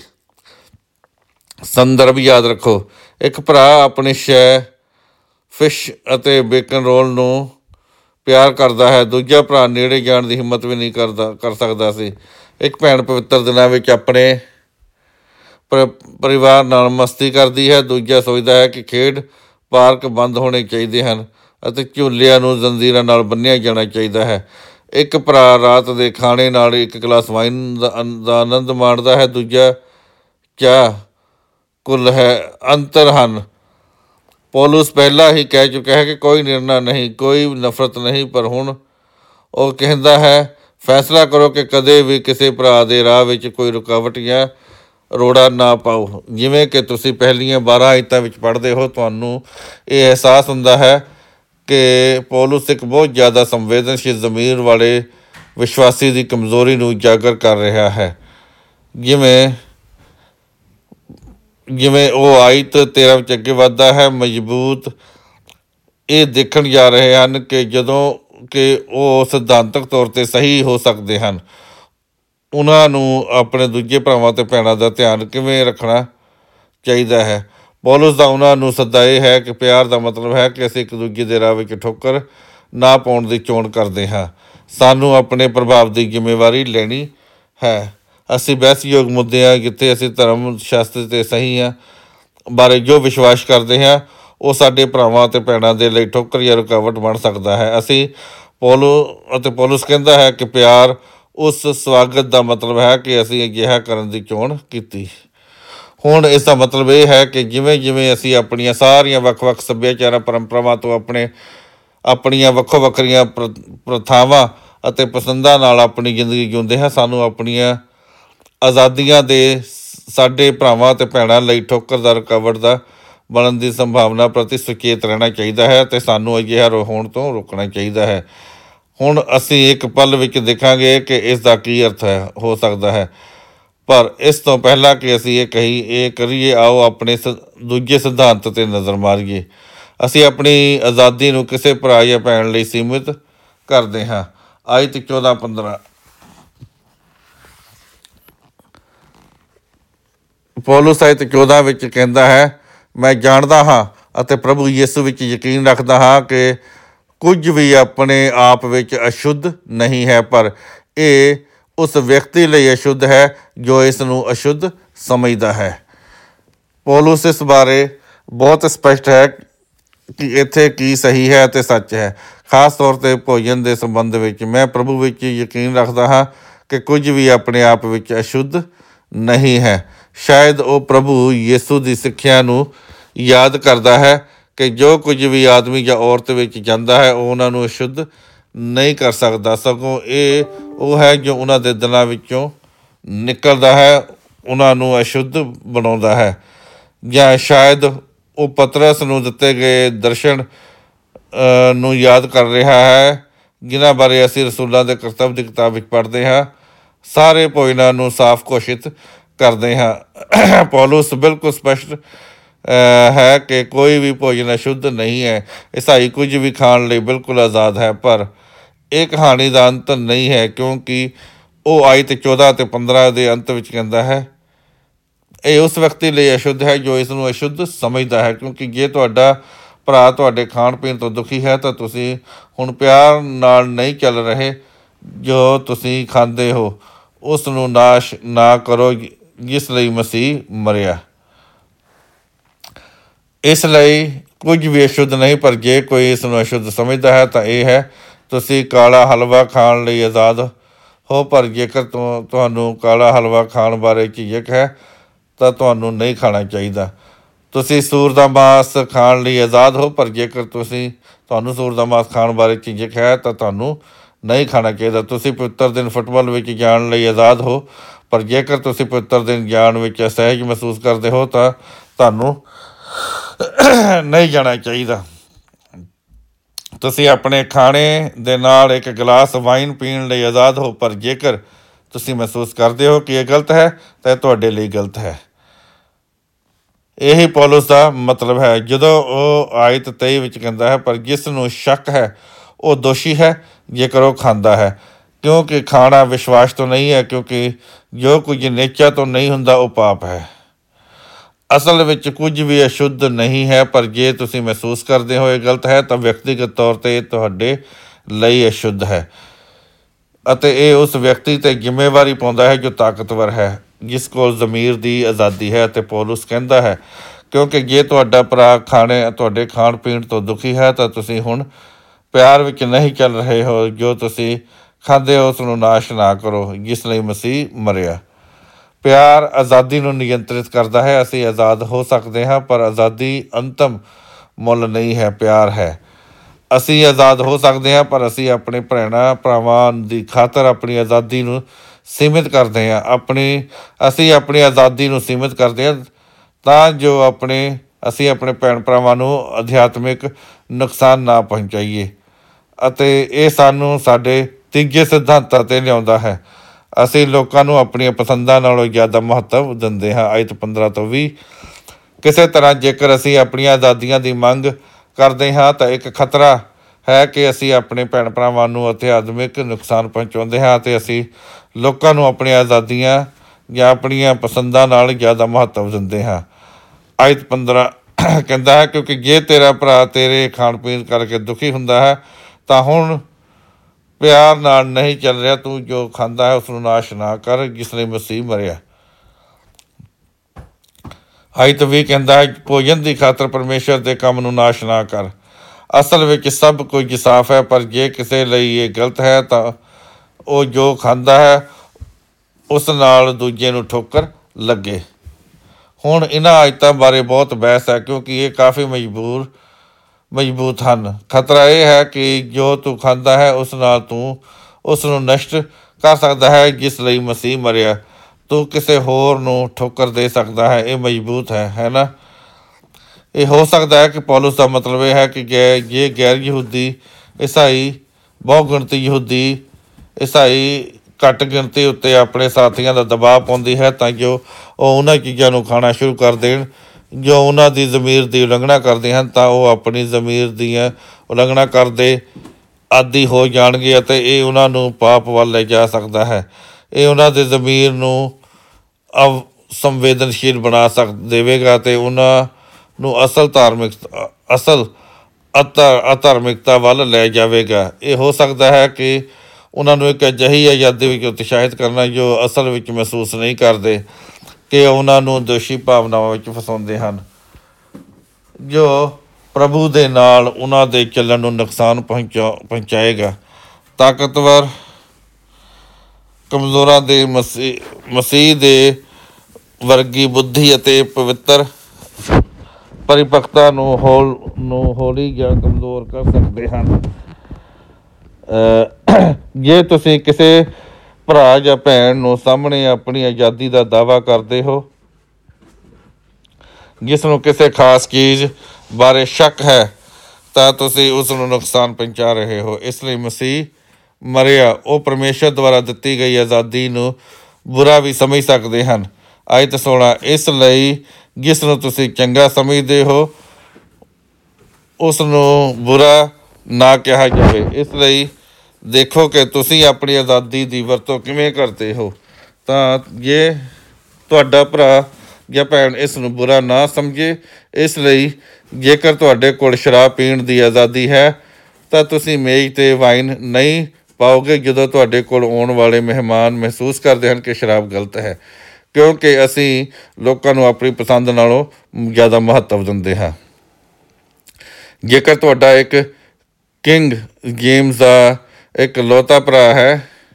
[SPEAKER 1] ਸੰਦਰਭ ਯਾਦ ਰੱਖੋ, ਇੱਕ ਭਰਾ ਆਪਣੀ ਸ਼ੈ ਫਿਸ਼ ਅਤੇ ਬੇਕਨ ਰੋਲ ਨੂੰ ਪਿਆਰ ਕਰਦਾ ਹੈ, ਦੂਜਾ ਭਰਾ ਨੇੜੇ ਜਾਣ ਦੀ ਹਿੰਮਤ ਵੀ ਨਹੀਂ ਕਰਦਾ ਕਰ ਸਕਦਾ ਸੀ। ਇੱਕ ਭੈਣ ਪਵਿੱਤਰ ਦਿਨਾਂ ਵਿੱਚ ਆਪਣੇ ਪਰ ਪਰਿਵਾਰ ਨਾਲ ਮਸਤੀ ਕਰਦੀ ਹੈ, ਦੂਜਾ ਸੋਚਦਾ ਹੈ ਕਿ ਖੇਡ ਪਾਰਕ ਬੰਦ ਹੋਣੇ ਚਾਹੀਦੇ ਹਨ ਅਤੇ ਝੂਲਿਆਂ ਨੂੰ ਜ਼ੰਜੀਰਾਂ ਨਾਲ ਬੰਨ੍ਹਿਆ ਜਾਣਾ ਚਾਹੀਦਾ ਹੈ। ਇੱਕ ਭਰਾ ਰਾਤ ਦੇ ਖਾਣੇ ਨਾਲ ਇੱਕ ਗਲਾਸ ਵਾਈਨ ਦਾ ਦਾ ਆਨੰਦ ਮਾਣਦਾ ਹੈ, ਦੂਜਾ ਚਾਹ ਕੁੱਲ ਹੈ। ਅੰਤਰ ਹਨ। ਪੌਲੁਸ ਪਹਿਲਾਂ ਹੀ ਕਹਿ ਚੁੱਕਿਆ ਹੈ ਕਿ ਕੋਈ ਨਿਰਣਾ ਨਹੀਂ, ਕੋਈ ਨਫ਼ਰਤ ਨਹੀਂ, ਪਰ ਹੁਣ ਉਹ ਕਹਿੰਦਾ ਹੈ ਫੈਸਲਾ ਕਰੋ ਕਿ ਕਦੇ ਵੀ ਕਿਸੇ ਭਰਾ ਦੇ ਰਾਹ ਵਿੱਚ ਕੋਈ ਰੁਕਾਵਟ ਜਾਂ ਰੋੜਾ ਨਾ ਪਾਓ। ਜਿਵੇਂ ਕਿ ਤੁਸੀਂ ਪਹਿਲੀਆਂ ਬਾਰਾਂ ਆਇਤਾਂ ਵਿੱਚ ਪੜ੍ਹਦੇ ਹੋ, ਤੁਹਾਨੂੰ ਇਹ ਅਹਿਸਾਸ ਹੁੰਦਾ ਹੈ ਕਿ ਪੌਲੁਸ ਇੱਕ ਬਹੁਤ ਜ਼ਿਆਦਾ ਸੰਵੇਦਨਸ਼ੀਲ ਜ਼ਮੀਰ ਵਾਲੇ ਵਿਸ਼ਵਾਸੀ ਦੀ ਕਮਜ਼ੋਰੀ ਨੂੰ ਉਜਾਗਰ ਕਰ ਰਿਹਾ ਹੈ। ਜਿਵੇਂ ਜਿਵੇਂ ਉਹ ਆਇਤ ਤੇਰਾਂ ਵਿੱਚ ਅੱਗੇ ਵੱਧਦਾ ਹੈ, ਮਜ਼ਬੂਤ ਇਹ ਦੇਖਣ ਜਾ ਰਹੇ ਹਨ ਕਿ ਜਦੋਂ ਕਿ ਉਹ ਸਿਧਾਂਤਕ ਤੌਰ 'ਤੇ ਸਹੀ ਹੋ ਸਕਦੇ ਹਨ, ਉਹਨਾਂ ਨੂੰ ਆਪਣੇ ਦੂਜੇ ਭਰਾਵਾਂ ਅਤੇ ਭੈਣਾਂ ਦਾ ਧਿਆਨ ਕਿਵੇਂ ਰੱਖਣਾ ਚਾਹੀਦਾ ਹੈ। ਪੌਲੁਸ ਦਾ ਉਹਨਾਂ ਨੂੰ ਸੱਦਾ ਇਹ ਹੈ ਕਿ ਪਿਆਰ ਦਾ ਮਤਲਬ ਹੈ ਕਿ ਅਸੀਂ ਇੱਕ ਦੂਜੇ ਦੇ ਰਾਹ ਵਿੱਚ ਠੋਕਰ ਨਾ ਪਾਉਣ ਦੀ ਚੋਣ ਕਰਦੇ ਹਾਂ। ਸਾਨੂੰ ਆਪਣੇ ਪ੍ਰਭਾਵ ਦੀ ਜ਼ਿੰਮੇਵਾਰੀ ਲੈਣੀ ਹੈ। ਅਸੀਂ ਬਹਿਸਯੋਗ ਮੁੱਦਿਆਂ ਜਿੱਥੇ ਅਸੀਂ ਧਰਮ ਸ਼ਾਸਤਰ 'ਤੇ ਸਹੀ ਹਾਂ ਬਾਰੇ ਜੋ ਵਿਸ਼ਵਾਸ ਕਰਦੇ ਹਾਂ, ਉਹ ਸਾਡੇ ਭਰਾਵਾਂ ਅਤੇ ਭੈਣਾਂ ਦੇ ਲਈ ਠੋਕਰ ਜਾਂ ਰੁਕਾਵਟ ਬਣ ਸਕਦਾ ਹੈ। ਅਸੀਂ ਪੌਲੋ ਅਤੇ ਪੌਲੁਸ ਕਹਿੰਦਾ ਹੈ ਕਿ ਪਿਆਰ ਉਸ ਸਵਾਗਤ ਦਾ ਮਤਲਬ ਹੈ ਕਿ ਅਸੀਂ ਅਜਿਹਾ ਕਰਨ ਦੀ ਚੋਣ ਕੀਤੀ। ਹੁਣ ਇਸ ਦਾ ਮਤਲਬ ਇਹ ਹੈ ਕਿ ਜਿਵੇਂ ਜਿਵੇਂ ਅਸੀਂ ਆਪਣੀਆਂ ਸਾਰੀਆਂ ਵੱਖ-ਵੱਖ ਸੱਭਿਆਚਾਰਾਂ ਪਰੰਪਰਾਵਾਂ ਤੋਂ ਆਪਣੇ ਆਪਣੀਆਂ ਵੱਖੋ ਵੱਖਰੀਆਂ ਪ੍ਰ ਪ੍ਰਥਾਵਾਂ ਅਤੇ ਪਸੰਦਾਂ ਨਾਲ ਆਪਣੀ ਜ਼ਿੰਦਗੀ ਜਿਉਂਦੇ ਹਾਂ, ਸਾਨੂੰ ਆਪਣੀਆਂ ਆਜ਼ਾਦੀਆਂ ਦੇ ਸਾਡੇ ਭਰਾਵਾਂ ਅਤੇ ਭੈਣਾਂ ਲਈ ਠੋਕਰ ਦਾ ਰੁਕਾਵਟ ਦਾ ਬਣਨ ਦੀ ਸੰਭਾਵਨਾ ਪ੍ਰਤੀ ਸੁਚੇਤ ਰਹਿਣਾ ਚਾਹੀਦਾ ਹੈ ਅਤੇ ਸਾਨੂੰ ਅਜਿਹਾ ਹੋਣ ਤੋਂ ਰੋਕਣਾ ਚਾਹੀਦਾ ਹੈ। ਹੁਣ ਅਸੀਂ ਇੱਕ ਪਲ ਵਿੱਚ ਦੇਖਾਂਗੇ ਕਿ ਇਸ ਦਾ ਕੀ ਅਰਥ ਹੈ ਹੋ ਸਕਦਾ ਹੈ, ਪਰ ਇਸ ਤੋਂ ਪਹਿਲਾਂ ਕਿ ਅਸੀਂ ਇਹ ਕਹੀ ਇਹ ਕਰੀਏ, ਆਓ ਆਪਣੇ ਸ ਦੂਜੇ ਸਿਧਾਂਤ 'ਤੇ ਨਜ਼ਰ ਮਾਰੀਏ। ਅਸੀਂ ਆਪਣੀ ਆਜ਼ਾਦੀ ਨੂੰ ਕਿਸੇ ਭਰਾ ਜਾਂ ਭੈਣ ਲਈ ਸੀਮਿਤ ਕਰਦੇ ਹਾਂ। ਆਇਤ ਚੌਦਾਂ ਪੰਦਰਾਂ ਪੌਲੁਸ ਆਇਤ ਚੌਦਾਂ ਵਿੱਚ ਕਹਿੰਦਾ ਹੈ, ਮੈਂ ਜਾਣਦਾ ਹਾਂ ਅਤੇ ਪ੍ਰਭੂ ਯਿਸੂ ਵਿੱਚ ਯਕੀਨ ਰੱਖਦਾ ਹਾਂ ਕਿ ਕੁਝ ਵੀ ਆਪਣੇ ਆਪ ਵਿੱਚ ਅਸ਼ੁੱਧ ਨਹੀਂ ਹੈ, ਪਰ ਇਹ ਉਸ ਵਿਅਕਤੀ ਲਈ ਅਸ਼ੁੱਧ ਹੈ ਜੋ ਇਸ ਨੂੰ ਅਸ਼ੁੱਧ ਸਮਝਦਾ ਹੈ। ਪੌਲੁਸ ਇਸ ਬਾਰੇ ਬਹੁਤ ਸਪਸ਼ਟ ਹੈ ਕਿ ਇੱਥੇ ਕੀ ਸਹੀ ਹੈ ਅਤੇ ਸੱਚ ਹੈ, ਖਾਸ ਤੌਰ 'ਤੇ ਭੋਜਨ ਦੇ ਸੰਬੰਧ ਵਿੱਚ। ਮੈਂ ਪ੍ਰਭੂ ਵਿੱਚ ਯਕੀਨ ਰੱਖਦਾ ਹਾਂ ਕਿ ਕੁਝ ਵੀ ਆਪਣੇ ਆਪ ਵਿੱਚ ਅਸ਼ੁੱਧ ਨਹੀਂ ਹੈ। ਸ਼ਾਇਦ ਉਹ ਪ੍ਰਭੂ ਯਿਸੂ ਦੀ ਸਿੱਖਿਆ ਨੂੰ ਯਾਦ ਕਰਦਾ ਹੈ ਕਿ ਜੋ ਕੁਝ ਵੀ ਆਦਮੀ ਜਾਂ ਔਰਤ ਵਿੱਚ ਜਾਂਦਾ ਹੈ ਉਹ ਉਹਨਾਂ ਨੂੰ ਅਸ਼ੁੱਧ ਨਹੀਂ ਕਰ ਸਕਦਾ, ਸਗੋਂ ਇਹ ਉਹ ਹੈ ਜੋ ਉਹਨਾਂ ਦੇ ਦਿਲਾਂ ਵਿੱਚੋਂ ਨਿਕਲਦਾ ਹੈ ਉਹਨਾਂ ਨੂੰ ਅਸ਼ੁੱਧ ਬਣਾਉਂਦਾ ਹੈ। ਜਾਂ ਸ਼ਾਇਦ ਉਹ ਪਤਰਸ ਨੂੰ ਦਿੱਤੇ ਗਏ ਦਰਸ਼ਨ ਨੂੰ ਯਾਦ ਕਰ ਰਿਹਾ ਹੈ, ਜਿਨ੍ਹਾਂ ਬਾਰੇ ਅਸੀਂ ਰਸੂਲਾਂ ਦੇ ਕਰਤੱਵ ਦੀ ਕਿਤਾਬ ਵਿੱਚ ਪੜ੍ਹਦੇ ਹਾਂ। ਸਾਰੇ ਭੋਜਨਾਂ ਨੂੰ ਸਾਫ਼ ਘੋਸ਼ਿਤ ਕਰਦੇ ਹਾਂ। ਪੌਲੁਸ ਬਿਲਕੁਲ ਸਪਸ਼ਟ ਹੈ ਕਿ ਕੋਈ ਵੀ ਭੋਜਨ ਅਸ਼ੁੱਧ ਨਹੀਂ ਹੈ। ਈਸਾਈ ਕੁਝ ਵੀ ਖਾਣ ਲਈ ਬਿਲਕੁਲ ਆਜ਼ਾਦ ਹੈ, ਪਰ ਇਹ ਕਹਾਣੀ ਦਾ ਅੰਤ ਨਹੀਂ ਹੈ, ਕਿਉਂਕਿ ਉਹ ਆਇਤ ਚੌਦਾਂ ਅਤੇ ਪੰਦਰਾਂ ਦੇ ਅੰਤ ਵਿੱਚ ਕਹਿੰਦਾ ਹੈ, ਇਹ ਉਸ ਵਿਅਕਤੀ ਲਈ ਅਸ਼ੁੱਧ ਹੈ ਜੋ ਇਸ ਨੂੰ ਅਸ਼ੁੱਧ ਸਮਝਦਾ ਹੈ। ਕਿਉਂਕਿ ਜੇ ਤੁਹਾਡਾ ਭਰਾ ਤੁਹਾਡੇ ਖਾਣ ਪੀਣ ਤੋਂ ਦੁਖੀ ਹੈ ਤਾਂ ਤੁਸੀਂ ਹੁਣ ਪਿਆਰ ਨਾਲ ਨਹੀਂ ਚੱਲ ਰਹੇ। ਜੋ ਤੁਸੀਂ ਖਾਂਦੇ ਹੋ ਉਸ ਨੂੰ ਨਾਸ਼ ਨਾ ਕਰੋ ਜਿਸ ਲਈ ਮਸੀਹ ਮਰਿਆ। ਇਸ ਲਈ ਕੁਝ ਵੀ ਅਸ਼ੁੱਧ ਨਹੀਂ, ਪਰ ਜੇ ਕੋਈ ਇਸ ਨੂੰ ਅਸ਼ੁੱਧ ਸਮਝਦਾ ਹੈ ਤਾਂ ਇਹ ਹੈ, ਤੁਸੀਂ ਕਾਲਾ ਹਲਵਾ ਖਾਣ ਲਈ ਆਜ਼ਾਦ ਹੋ, ਪਰ ਜੇਕਰ ਤੁ ਤੁਹਾਨੂੰ ਕਾਲਾ ਹਲਵਾ ਖਾਣ ਬਾਰੇ ਝਿਜਕ ਹੈ ਤਾਂ ਤੁਹਾਨੂੰ ਨਹੀਂ ਖਾਣਾ ਚਾਹੀਦਾ। ਤੁਸੀਂ ਸੂਰ ਦਾ ਮਾਸ ਖਾਣ ਲਈ ਆਜ਼ਾਦ ਹੋ, ਪਰ ਜੇਕਰ ਤੁਸੀਂ ਤੁਹਾਨੂੰ ਸੂਰ ਦਾ ਮਾਸ ਖਾਣ ਬਾਰੇ ਝਿਜਕ ਹੈ ਤਾਂ ਤੁਹਾਨੂੰ ਨਹੀਂ ਖਾਣਾ ਚਾਹੀਦਾ। ਤੁਸੀਂ ਪਵਿੱਤਰ ਦਿਨ ਫੁੱਟਬਾਲ ਵਿੱਚ ਜਾਣ ਲਈ ਆਜ਼ਾਦ ਹੋ, ਪਰ ਜੇਕਰ ਤੁਸੀਂ ਪਵਿੱਤਰ ਦਿਨ ਜਾਣ ਵਿੱਚ ਅਸਹਿਜ ਮਹਿਸੂਸ ਕਰਦੇ ਹੋ ਤਾਂ ਤੁਹਾਨੂੰ ਨਹੀਂ ਜਾਣਾ ਚਾਹੀਦਾ। ਤੁਸੀਂ ਆਪਣੇ ਖਾਣੇ ਦੇ ਨਾਲ ਇੱਕ ਗਲਾਸ ਵਾਈਨ ਪੀਣ ਲਈ ਆਜ਼ਾਦ ਹੋ, ਪਰ ਜੇਕਰ ਤੁਸੀਂ ਮਹਿਸੂਸ ਕਰਦੇ ਹੋ ਕਿ ਇਹ ਗਲਤ ਹੈ ਤਾਂ ਇਹ ਤੁਹਾਡੇ ਲਈ ਗਲਤ ਹੈ। ਇਹੀ ਪੌਲੁਸ ਦਾ ਮਤਲਬ ਹੈ ਜਦੋਂ ਉਹ ਆਇਤ ਤੇਈ ਵਿੱਚ ਕਹਿੰਦਾ ਹੈ, ਪਰ ਜਿਸ ਨੂੰ ਸ਼ੱਕ ਹੈ ਉਹ ਦੋਸ਼ੀ ਹੈ ਜੇਕਰ ਉਹ ਖਾਂਦਾ ਹੈ, ਕਿਉਂਕਿ ਖਾਣਾ ਵਿਸ਼ਵਾਸ ਤੋਂ ਨਹੀਂ ਹੈ, ਕਿਉਂਕਿ ਜੋ ਕੁਝ ਨਿਸ਼ਚਾ ਤੋਂ ਨਹੀਂ ਹੁੰਦਾ ਉਹ ਪਾਪ ਹੈ। ਅਸਲ ਵਿੱਚ ਕੁਝ ਵੀ ਅਸ਼ੁੱਧ ਨਹੀਂ ਹੈ, ਪਰ ਜੇ ਤੁਸੀਂ ਮਹਿਸੂਸ ਕਰਦੇ ਹੋ ਇਹ ਗਲਤ ਹੈ ਤਾਂ ਵਿਅਕਤੀਗਤ ਤੌਰ 'ਤੇ ਇਹ ਤੁਹਾਡੇ ਲਈ ਅਸ਼ੁੱਧ ਹੈ ਅਤੇ ਇਹ ਉਸ ਵਿਅਕਤੀ 'ਤੇ ਜ਼ਿੰਮੇਵਾਰੀ ਪਾਉਂਦਾ ਹੈ ਜੋ ਤਾਕਤਵਰ ਹੈ, ਜਿਸ ਕੋਲ ਜ਼ਮੀਰ ਦੀ ਆਜ਼ਾਦੀ ਹੈ। ਅਤੇ ਪੌਲੁਸ ਕਹਿੰਦਾ ਹੈ, ਕਿਉਂਕਿ ਜੇ ਤੁਹਾਡਾ ਭਰਾ ਖਾਣੇ ਤੁਹਾਡੇ ਖਾਣ ਪੀਣ ਤੋਂ ਦੁਖੀ ਹੈ ਤਾਂ ਤੁਸੀਂ ਹੁਣ ਪਿਆਰ ਵਿੱਚ ਨਹੀਂ ਚੱਲ ਰਹੇ ਹੋ। ਜੋ ਤੁਸੀਂ ਖਾਂਦੇ ਹੋ ਉਸ ਨੂੰ ਨਾਸ਼ ਨਾ ਕਰੋ ਜਿਸ ਲਈ ਮਸੀਹ ਮਰਿਆ। ਪਿਆਰ ਆਜ਼ਾਦੀ ਨੂੰ ਨਿਯੰਤਰਿਤ ਕਰਦਾ ਹੈ। ਅਸੀਂ ਆਜ਼ਾਦ ਹੋ ਸਕਦੇ ਹਾਂ, ਪਰ ਆਜ਼ਾਦੀ ਅੰਤਮ ਮੁੱਲ ਨਹੀਂ ਹੈ, ਪਿਆਰ ਹੈ। ਅਸੀਂ ਆਜ਼ਾਦ ਹੋ ਸਕਦੇ ਹਾਂ, ਪਰ ਅਸੀਂ ਆਪਣੇ ਭੈਣਾਂ ਭਰਾਵਾਂ ਦੀ ਖਾਤਰ ਆਪਣੀ ਆਜ਼ਾਦੀ ਨੂੰ ਸੀਮਿਤ ਕਰਦੇ ਹਾਂ। ਆਪਣੀ ਅਸੀਂ ਆਪਣੀ ਆਜ਼ਾਦੀ ਨੂੰ ਸੀਮਿਤ ਕਰਦੇ ਹਾਂ ਤਾਂ ਜੋ ਆਪਣੇ ਅਸੀਂ ਆਪਣੇ ਭੈਣ ਭਰਾਵਾਂ ਨੂੰ ਅਧਿਆਤਮਿਕ ਨੁਕਸਾਨ ਨਾ ਪਹੁੰਚਾਈਏ, ਅਤੇ ਇਹ ਸਾਨੂੰ ਸਾਡੇ ਤੀਜੇ ਸਿਧਾਂਤਾਂ 'ਤੇ ਲਿਆਉਂਦਾ ਹੈ। ਅਸੀਂ ਲੋਕਾਂ ਨੂੰ ਆਪਣੀਆਂ ਪਸੰਦਾਂ ਨਾਲੋਂ ਜ਼ਿਆਦਾ ਮਹੱਤਵ ਦਿੰਦੇ ਹਾਂ। ਆਇਤ ਪੰਦਰਾਂ ਤੋਂ ਵੀਹ ਕਿਸੇ ਤਰ੍ਹਾਂ ਜੇਕਰ ਅਸੀਂ ਆਪਣੀਆਂ ਆਜ਼ਾਦੀਆਂ ਦੀ ਮੰਗ ਕਰਦੇ ਹਾਂ ਤਾਂ ਇੱਕ ਖਤਰਾ ਹੈ ਕਿ ਅਸੀਂ ਆਪਣੇ ਭੈਣ ਭਰਾਵਾਂ ਨੂੰ ਅਧਿਆਤਮਿਕ ਨੁਕਸਾਨ ਪਹੁੰਚਾਉਂਦੇ ਹਾਂ ਅਤੇ ਅਸੀਂ ਲੋਕਾਂ ਨੂੰ ਆਪਣੀਆਂ ਆਜ਼ਾਦੀਆਂ ਜਾਂ ਆਪਣੀਆਂ ਪਸੰਦਾਂ ਨਾਲ ਜ਼ਿਆਦਾ ਮਹੱਤਵ ਦਿੰਦੇ ਹਾਂ। ਆਇਤ ਪੰਦਰਾਂ ਕਹਿੰਦਾ ਹੈ, ਕਿਉਂਕਿ ਜੇ ਤੇਰਾ ਭਰਾ ਤੇਰੇ ਖਾਣ ਪੀਣ ਕਰਕੇ ਦੁਖੀ ਹੁੰਦਾ ਹੈ ਤਾਂ ਹੁਣ ਪਿਆਰ ਨਾਲ ਨਹੀਂ ਚੱਲ ਰਿਹਾ। ਤੂੰ ਜੋ ਖਾਂਦਾ ਹੈ ਉਸਨੂੰ ਨਾਸ਼ ਨਾ ਕਰ, ਜਿਸ ਲਈ ਮਸੀਹ ਮਰਿਆ। ਆਇਤ ਵੀ ਕਹਿੰਦਾ ਹੈ, ਭੋਜਨ ਦੀ ਖਾਤਰ ਪਰਮੇਸ਼ਰ ਦੇ ਕੰਮ ਨੂੰ ਨਾਸ਼ ਨਾ ਕਰ। ਅਸਲ ਵਿੱਚ ਸਭ ਕੁਝ ਸਾਫ਼ ਹੈ, ਪਰ ਜੇ ਕਿਸੇ ਲਈ ਇਹ ਗਲਤ ਹੈ ਤਾਂ ਉਹ ਜੋ ਖਾਂਦਾ ਹੈ ਉਸ ਨਾਲ ਦੂਜੇ ਨੂੰ ਠੋਕਰ ਲੱਗੇ। ਹੁਣ ਇਹਨਾਂ ਆਇਤਾਂ ਬਾਰੇ ਬਹੁਤ ਬਹਿਸ ਹੈ, ਕਿਉਂਕਿ ਇਹ ਕਾਫੀ ਮਜਬੂਰ ਮਜ਼ਬੂਤ ਹਨ। ਖਤਰਾ ਇਹ ਹੈ ਕਿ ਜੋ ਤੂੰ ਖਾਂਦਾ ਹੈ ਉਸ ਨਾਲ ਤੂੰ ਉਸ ਨੂੰ ਨਸ਼ਟ ਕਰ ਸਕਦਾ ਹੈ, ਜਿਸ ਲਈ ਮਸੀਹ ਮਰਿਆ। ਤੂੰ ਕਿਸੇ ਹੋਰ ਨੂੰ ਠੋਕਰ ਦੇ ਸਕਦਾ ਹੈ। ਇਹ ਮਜ਼ਬੂਤ ਹੈ ਹੈ ਨਾ। ਇਹ ਹੋ ਸਕਦਾ ਹੈ ਕਿ ਪੌਲੁਸ ਦਾ ਮਤਲਬ ਇਹ ਹੈ ਕਿ ਗੈ ਜੇ ਗੈਰ ਯਹੂਦੀ ਈਸਾਈ ਬਹੁ ਗਿਣਤੀ ਯਹੂਦੀ ਈਸਾਈ ਘੱਟ ਗਿਣਤੀ ਉੱਤੇ ਆਪਣੇ ਸਾਥੀਆਂ ਦਾ ਦਬਾਅ ਪਾਉਂਦੀ ਹੈ ਤਾਂ ਜੋ ਉਹ ਉਹਨਾਂ ਚੀਜ਼ਾਂ ਨੂੰ ਖਾਣਾ ਸ਼ੁਰੂ ਕਰ ਦੇਣ ਜੋ ਉਹਨਾਂ ਦੀ ਜ਼ਮੀਰ ਦੀ ਉਲੰਘਣਾ ਕਰਦੇ ਹਨ, ਤਾਂ ਉਹ ਆਪਣੀ ਜ਼ਮੀਰ ਦੀਆਂ ਉਲੰਘਣਾ ਕਰਦੇ ਆਦੀ ਹੋ ਜਾਣਗੇ ਅਤੇ ਇਹ ਉਹਨਾਂ ਨੂੰ ਪਾਪ ਵੱਲ ਲੈ ਜਾ ਸਕਦਾ ਹੈ। ਇਹ ਉਹਨਾਂ ਦੇ ਜ਼ਮੀਰ ਨੂੰ ਅਸੰਵੇਦਨਸ਼ੀਲ ਬਣਾ ਸਕ ਦੇਵੇਗਾ ਅਤੇ ਉਹਨਾਂ ਨੂੰ ਅਸਲ ਧਾਰਮਿਕ ਅਸਲ ਅਧਰ ਅਧਾਰਮਿਕਤਾ ਵੱਲ ਲੈ ਜਾਵੇਗਾ। ਇਹ ਹੋ ਸਕਦਾ ਹੈ ਕਿ ਉਹਨਾਂ ਨੂੰ ਇੱਕ ਅਜਿਹੀ ਆਜ਼ਾਦੀ ਵਿੱਚ ਉਤਸ਼ਾਹਿਤ ਕਰਨਾ ਜੋ ਅਸਲ ਵਿੱਚ ਮਹਿਸੂਸ ਨਹੀਂ ਕਰਦੇ ਕਿ ਉਹਨਾਂ ਨੂੰ ਦੋਸ਼ੀ ਭਾਵਨਾਵਾਂ ਵਿੱਚ ਫਸਾਉਂਦੇ ਹਨ, ਜੋ ਪ੍ਰਭੂ ਦੇ ਨਾਲ ਉਹਨਾਂ ਦੇ ਚੱਲਣ ਨੂੰ ਨੁਕਸਾਨ ਪਹੁੰਚਾ ਪਹੁੰਚਾਏਗਾ। ਤਾਕਤਵਰ ਕਮਜ਼ੋਰਾਂ ਦੇ ਮਸੀਹ ਮਸੀਹ ਦੇ ਵਰਗੀ ਬੁੱਧੀ ਅਤੇ ਪਵਿੱਤਰ ਪਰਿਪੱਕਤਾ ਨੂੰ ਹੌਲ ਨੂੰ ਹੌਲੀ ਜਾਂ ਕਮਜ਼ੋਰ ਕਰ ਸਕਦੇ ਹਨ। ਜੇ ਤੁਸੀਂ ਕਿਸੇ ਭਰਾ ਜਾਂ ਭੈਣ ਨੂੰ ਸਾਹਮਣੇ ਆਪਣੀ ਆਜ਼ਾਦੀ ਦਾ ਦਾਅਵਾ ਕਰਦੇ ਹੋ, ਜਿਸ ਨੂੰ ਕਿਸੇ ਖਾਸ ਚੀਜ਼ ਬਾਰੇ ਸ਼ੱਕ ਹੈ, ਤਾਂ ਤੁਸੀਂ ਉਸ ਨੂੰ ਨੁਕਸਾਨ ਪਹੁੰਚਾ ਰਹੇ ਹੋ। ਇਸ ਲਈ ਮਸੀਹ ਮਰਿਆ। ਉਹ ਪਰਮੇਸ਼ਰ ਦੁਆਰਾ ਦਿੱਤੀ ਗਈ ਆਜ਼ਾਦੀ ਨੂੰ ਬੁਰਾ ਵੀ ਸਮਝ ਸਕਦੇ ਹਨ। ਆਇਤ ਸੋਲਾਂ, ਇਸ ਲਈ ਜਿਸ ਨੂੰ ਤੁਸੀਂ ਚੰਗਾ ਸਮਝਦੇ ਹੋ ਉਸ ਨੂੰ ਬੁਰਾ ਨਾ ਕਿਹਾ ਜਾਵੇ। ਇਸ ਲਈ ਦੇਖੋ ਕਿ ਤੁਸੀਂ ਆਪਣੀ ਆਜ਼ਾਦੀ ਦੀ ਵਰਤੋਂ ਕਿਵੇਂ ਕਰਦੇ ਹੋ, ਤਾਂ ਜੇ ਤੁਹਾਡਾ ਭਰਾ ਜਾਂ ਭੈਣ ਇਸ ਨੂੰ ਬੁਰਾ ਨਾ ਸਮਝੇ। ਇਸ ਲਈ ਜੇਕਰ ਤੁਹਾਡੇ ਕੋਲ ਸ਼ਰਾਬ ਪੀਣ ਦੀ ਆਜ਼ਾਦੀ ਹੈ ਤਾਂ ਤੁਸੀਂ ਮੇਜ਼ 'ਤੇ ਵਾਈਨ ਨਹੀਂ ਪਾਓਗੇ ਜਦੋਂ ਤੁਹਾਡੇ ਕੋਲ ਆਉਣ ਵਾਲੇ ਮਹਿਮਾਨ ਮਹਿਸੂਸ ਕਰਦੇ ਹਨ ਕਿ ਸ਼ਰਾਬ ਗਲਤ ਹੈ, ਕਿਉਂਕਿ ਅਸੀਂ ਲੋਕਾਂ ਨੂੰ ਆਪਣੀ ਪਸੰਦ ਨਾਲੋਂ ਜ਼ਿਆਦਾ ਮਹੱਤਵ ਦਿੰਦੇ ਹਾਂ। ਜੇਕਰ ਤੁਹਾਡਾ ਇੱਕ ਕਿੰਗ ਜੇਮਸ ਦਾ ਇੱਕ ਇਕਲੌਤਾ ਭਰਾ ਹੈ,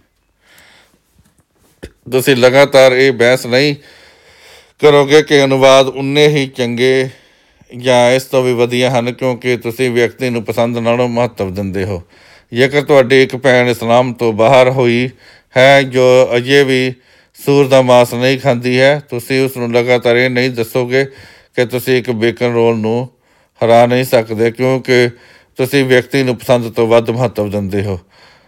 [SPEAKER 1] ਤੁਸੀਂ ਲਗਾਤਾਰ ਇਹ ਬਹਿਸ ਨਹੀਂ ਕਰੋਗੇ ਕਿ ਅਨੁਵਾਦ ਉਨੇ ਹੀ ਚੰਗੇ ਜਾਂ ਇਸ ਤੋਂ ਵੀ ਵਧੀਆ ਹਨ, ਕਿਉਂਕਿ ਤੁਸੀਂ ਵਿਅਕਤੀ ਨੂੰ ਪਸੰਦ ਨਾਲੋਂ ਮਹੱਤਵ ਦਿੰਦੇ ਹੋ। ਜੇਕਰ ਤੁਹਾਡੀ ਇੱਕ ਭੈਣ ਇਸਲਾਮ ਤੋਂ ਬਾਹਰ ਹੋਈ ਹੈ ਜੋ ਅਜੇ ਵੀ ਸੂਰ ਦਾ ਮਾਸ ਨਹੀਂ ਖਾਂਦੀ ਹੈ, ਤੁਸੀਂ ਉਸ ਨੂੰ ਲਗਾਤਾਰ ਇਹ ਨਹੀਂ ਦੱਸੋਗੇ ਕਿ ਤੁਸੀਂ ਇੱਕ ਬੇਕਨ ਰੋਲ ਨੂੰ ਹਰਾ ਨਹੀਂ ਸਕਦੇ, ਕਿਉਂਕਿ ਤੁਸੀਂ ਵਿਅਕਤੀ ਨੂੰ ਪਸੰਦ ਤੋਂ ਵੱਧ ਮਹੱਤਵ ਦਿੰਦੇ ਹੋ।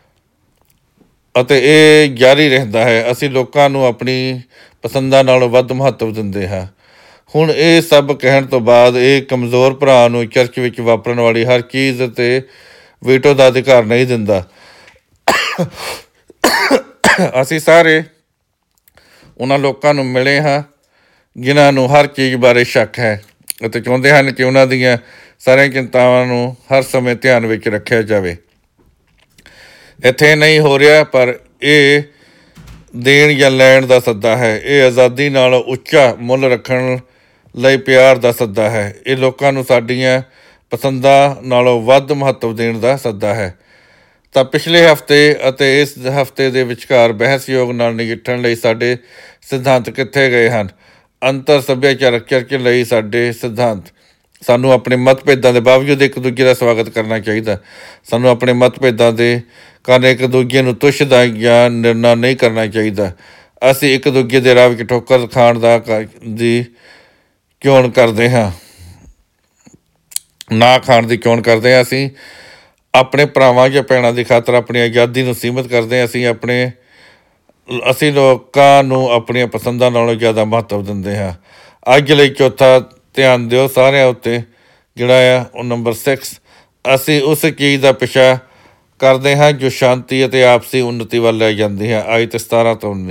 [SPEAKER 1] ਅਤੇ ਇਹ ਜਾਰੀ ਰਹਿੰਦਾ ਹੈ। ਅਸੀਂ ਲੋਕਾਂ ਨੂੰ ਆਪਣੀ ਪਸੰਦਾਂ ਨਾਲੋਂ ਵੱਧ ਮਹੱਤਵ ਦਿੰਦੇ ਹਾਂ। ਹੁਣ ਇਹ ਸਭ ਕਹਿਣ ਤੋਂ ਬਾਅਦ ਇਹ ਕਮਜ਼ੋਰ ਭਰਾ ਨੂੰ ਚਰਚ ਵਿੱਚ ਵਾਪਰਨ ਵਾਲੀ ਹਰ ਚੀਜ਼ 'ਤੇ ਵੀਟੋ ਦਾ ਅਧਿਕਾਰ ਨਹੀਂ ਦਿੰਦਾ। ਅਸੀਂ ਸਾਰੇ ਉਹਨਾਂ ਲੋਕਾਂ ਨੂੰ ਮਿਲੇ ਹਾਂ ਜਿਨ੍ਹਾਂ ਨੂੰ ਹਰ ਚੀਜ਼ ਬਾਰੇ ਸ਼ੱਕ ਹੈ ਅਤੇ ਚਾਹੁੰਦੇ ਹਨ ਕਿ ਉਹਨਾਂ ਦੀਆਂ ਸਾਰੀਆਂ ਚਿੰਤਾਵਾਂ ਨੂੰ ਹਰ ਸਮੇਂ ਧਿਆਨ ਵਿੱਚ ਰੱਖਿਆ ਜਾਵੇ। ਇੱਥੇ ਨਹੀਂ ਹੋ ਰਿਹਾ, ਪਰ ਇਹ ਦੇਣ ਜਾਂ ਲੈਣ ਦਾ ਸੱਦਾ ਹੈ। ਇਹ ਆਜ਼ਾਦੀ ਨਾਲ ਉੱਚਾ ਮੁੱਲ ਰੱਖਣ ਲਈ ਪਿਆਰ ਦਾ ਸੱਦਾ ਹੈ। ਇਹ ਲੋਕਾਂ ਨੂੰ ਸਾਡੀਆਂ ਪਸੰਦਾਂ ਨਾਲੋਂ ਵੱਧ ਮਹੱਤਵ ਦੇਣ ਦਾ ਸੱਦਾ ਹੈ। ਤਾਂ ਪਿਛਲੇ ਹਫ਼ਤੇ ਅਤੇ ਇਸ ਹਫ਼ਤੇ ਦੇ ਵਿਚਕਾਰ ਬਹਿਸਯੋਗ ਨਾਲ ਨਜਿੱਠਣ ਲਈ ਸਾਡੇ ਸਿਧਾਂਤ ਕਿੱਥੇ ਗਏ ਹਨ? ਅੰਤਰ ਸੱਭਿਆਚਾਰਕ ਚਰਚ ਲਈ ਸਾਡੇ ਸਿਧਾਂਤ। ਸਾਨੂੰ ਆਪਣੇ ਮਤਭੇਦਾਂ ਦੇ ਬਾਵਜੂਦ ਇੱਕ ਦੂਜੇ ਦਾ ਸਵਾਗਤ ਕਰਨਾ ਚਾਹੀਦਾ। ਸਾਨੂੰ ਆਪਣੇ ਮਤਭੇਦਾਂ ਦੇ ਕਾਰਨ ਇੱਕ ਦੂਜੇ ਨੂੰ ਤੁੱਛ ਦਾ ਜਾਂ ਨਿਰਣਾ ਨਹੀਂ ਕਰਨਾ ਚਾਹੀਦਾ। ਅਸੀਂ ਇੱਕ ਦੂਜੇ ਦੇ ਰਾਹ ਵਿੱਚ ਠੋਕਰ ਖਾਣ ਦਾ ਦੀ ਚੋਣ ਕਰਦੇ ਹਾਂ, ਨਾ ਖਾਣ ਦੀ ਚੋਣ ਕਰਦੇ ਹਾਂ। ਅਸੀਂ ਆਪਣੇ ਭਰਾਵਾਂ ਜਾਂ ਭੈਣਾਂ ਦੀ ਖਾਤਰ ਆਪਣੀ ਆਜ਼ਾਦੀ ਨੂੰ ਸੀਮਿਤ ਕਰਦੇ ਹਾਂ। ਅਸੀਂ ਆਪਣੇ ਅਸੀਂ ਲੋਕਾਂ ਨੂੰ ਆਪਣੀਆਂ ਪਸੰਦਾਂ ਨਾਲੋਂ ਜ਼ਿਆਦਾ ਮਹੱਤਵ ਦਿੰਦੇ ਹਾਂ। ਅੱਜ ਲਈ ਚੌਥਾ, ਧਿਆਨ ਦਿਓ ਸਾਰਿਆਂ ਉੱਤੇ ਜਿਹੜਾ ਆ ਉਹ ਨੰਬਰ ਸਿਕਸ, ਅਸੀਂ ਉਸ ਚੀਜ਼ ਦਾ ਪਿੱਛਾ ਕਰਦੇ ਹਾਂ ਜੋ ਸ਼ਾਂਤੀ ਅਤੇ ਆਪਸੀ ਉੱਨਤੀ ਵੱਲ ਲੈ ਜਾਂਦੀ ਹੈ। ਆਇਤ ਸਤਾਰਾਂ ਤੋਂ ਉੱਨੀ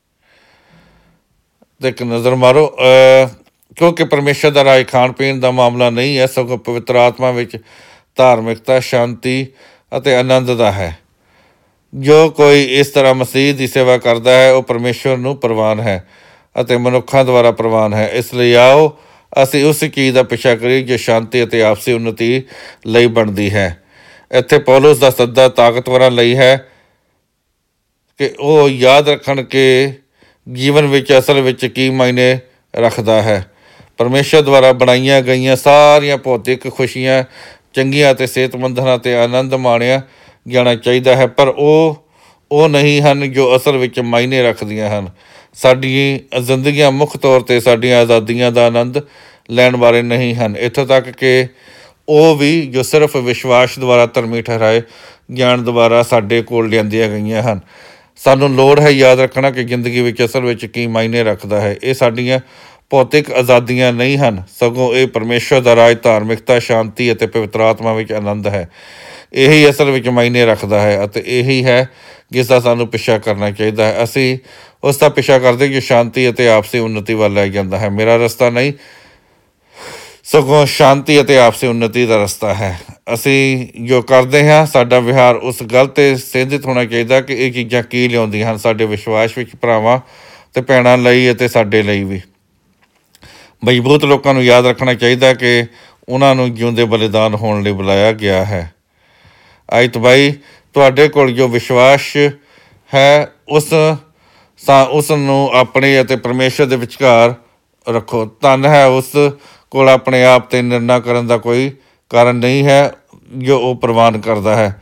[SPEAKER 1] 'ਤੇ ਇੱਕ ਨਜ਼ਰ ਮਾਰੋ। ਕਿਉਂਕਿ ਪਰਮੇਸ਼ਰ ਦਾ ਰਾਜ ਖਾਣ ਪੀਣ ਦਾ ਮਾਮਲਾ ਨਹੀਂ ਹੈ, ਸਗੋਂ ਪਵਿੱਤਰ ਆਤਮਾ ਵਿੱਚ ਧਾਰਮਿਕਤਾ, ਸ਼ਾਂਤੀ ਅਤੇ ਆਨੰਦ ਦਾ ਹੈ। ਜੋ ਕੋਈ ਇਸ ਤਰ੍ਹਾਂ ਮਸੀਹ ਦੀ ਸੇਵਾ ਕਰਦਾ ਹੈ ਉਹ ਪਰਮੇਸ਼ਵਰ ਨੂੰ ਪ੍ਰਵਾਨ ਹੈ ਅਤੇ ਮਨੁੱਖਾਂ ਦੁਆਰਾ ਪ੍ਰਵਾਨ ਹੈ। ਇਸ ਲਈ ਆਓ ਅਸੀਂ ਉਸ ਚੀਜ਼ ਦਾ ਪਿੱਛਾ ਕਰੀਏ ਜੋ ਸ਼ਾਂਤੀ ਅਤੇ ਆਪਸੀ ਉੱਨਤੀ ਲਈ ਬਣਦੀ ਹੈ। ਇੱਥੇ ਪੌਲੁਸ ਦਾ ਸੱਦਾ ਤਾਕਤਵਰਾਂ ਲਈ ਹੈ ਕਿ ਉਹ ਯਾਦ ਰੱਖਣ ਕਿ ਜੀਵਨ ਵਿੱਚ ਅਸਲ ਵਿੱਚ ਕੀ ਮਾਇਨੇ ਰੱਖਦਾ ਹੈ। ਪਰਮੇਸ਼ਰ ਦੁਆਰਾ ਬਣਾਈਆਂ ਗਈਆਂ ਸਾਰੀਆਂ ਭੌਤਿਕ ਖੁਸ਼ੀਆਂ ਚੰਗੀਆਂ ਅਤੇ ਸਿਹਤਮੰਦ ਹਨ ਅਤੇ ਆਨੰਦ ਮਾਣਿਆ ਜਾਣਾ ਚਾਹੀਦਾ ਹੈ, ਪਰ ਉਹ ਉਹ ਨਹੀਂ ਹਨ ਜੋ ਅਸਲ ਵਿੱਚ ਮਾਇਨੇ ਰੱਖਦੀਆਂ ਹਨ। ਸਾਡੀਆਂ ਜ਼ਿੰਦਗੀਆਂ ਮੁੱਖ ਤੌਰ 'ਤੇ ਸਾਡੀਆਂ ਆਜ਼ਾਦੀਆਂ ਦਾ ਆਨੰਦ ਲੈਣ ਬਾਰੇ ਨਹੀਂ ਹਨ, ਇੱਥੋਂ ਤੱਕ ਕਿ ਉਹ ਵੀ ਜੋ ਸਿਰਫ ਵਿਸ਼ਵਾਸ ਦੁਆਰਾ ਧਰਮੀ ਠਹਿਰਾਏ ਜਾਣ ਦੁਆਰਾ ਸਾਡੇ ਕੋਲ ਲਿਆਂਦੀਆਂ ਗਈਆਂ ਹਨ। ਸਾਨੂੰ ਲੋੜ ਹੈ ਯਾਦ ਰੱਖਣਾ ਕਿ ਜ਼ਿੰਦਗੀ ਵਿੱਚ ਅਸਲ ਵਿੱਚ ਕੀ ਮਾਇਨੇ ਰੱਖਦਾ ਹੈ। ਇਹ ਸਾਡੀਆਂ ਭੌਤਿਕ ਆਜ਼ਾਦੀਆਂ ਨਹੀਂ ਹਨ, ਸਗੋਂ ਇਹ ਪਰਮੇਸ਼ਰ ਦਾ ਰਾਜ, ਧਾਰਮਿਕਤਾ, ਸ਼ਾਂਤੀ ਅਤੇ ਪਵਿੱਤਰ ਆਤਮਾ ਵਿੱਚ ਆਨੰਦ ਹੈ। ਇਹੀ ਅਸਲ ਵਿੱਚ ਮਾਇਨੇ ਰੱਖਦਾ ਹੈ ਅਤੇ ਇਹੀ ਹੈ ਜਿਸ ਦਾ ਸਾਨੂੰ ਪਿੱਛਾ ਕਰਨਾ ਚਾਹੀਦਾ ਹੈ। ਅਸੀਂ ਉਸ ਦਾ ਪਿੱਛਾ ਕਰਦੇ ਜੋ ਸ਼ਾਂਤੀ ਅਤੇ ਆਪਸੀ ਉੱਨਤੀ ਵੱਲ ਲੈ ਜਾਂਦਾ ਹੈ। ਮੇਰਾ ਰਸਤਾ ਨਹੀਂ, ਸਗੋਂ ਸ਼ਾਂਤੀ ਅਤੇ ਆਪਸੀ ਉੱਨਤੀ ਦਾ ਰਸਤਾ ਹੈ। ਅਸੀਂ ਜੋ ਕਰਦੇ ਹਾਂ ਸਾਡਾ ਵਿਹਾਰ ਉਸ ਗੱਲ 'ਤੇ ਸੇਧਿਤ ਹੋਣਾ ਚਾਹੀਦਾ ਕਿ ਇਹ ਚੀਜ਼ਾਂ ਕੀ ਲਿਆਉਂਦੀਆਂ ਹਨ ਸਾਡੇ ਵਿਸ਼ਵਾਸ ਵਿੱਚ ਭਰਾਵਾਂ ਅਤੇ ਭੈਣਾਂ ਲਈ ਅਤੇ ਸਾਡੇ ਲਈ ਵੀ। ਮਜ਼ਬੂਤ ਲੋਕਾਂ ਨੂੰ ਯਾਦ ਰੱਖਣਾ ਚਾਹੀਦਾ ਕਿ ਉਹਨਾਂ ਨੂੰ ਜਿਉਂਦੇ ਬਲੀਦਾਨ ਹੋਣ ਲਈ ਬੁਲਾਇਆ ਗਿਆ ਹੈ। ਆਇਤ ਬਾਈ, ਤੁਹਾਡੇ ਕੋਲ ਜੋ ਵਿਸ਼ਵਾਸ ਹੈ ਉਸ ਤਾਂ ਉਸ ਨੂੰ ਆਪਣੇ ਅਤੇ ਪਰਮੇਸ਼ਰ ਦੇ ਵਿਚਕਾਰ ਰੱਖੋ। ਧੰਨ ਹੈ ਉਸ ਕੋਲ ਆਪਣੇ ਆਪ 'ਤੇ ਨਿਰਣਾ ਕਰਨ ਦਾ ਕੋਈ ਕਾਰਨ ਨਹੀਂ ਹੈ ਜੋ ਉਹ ਪ੍ਰਵਾਨ ਕਰਦਾ ਹੈ।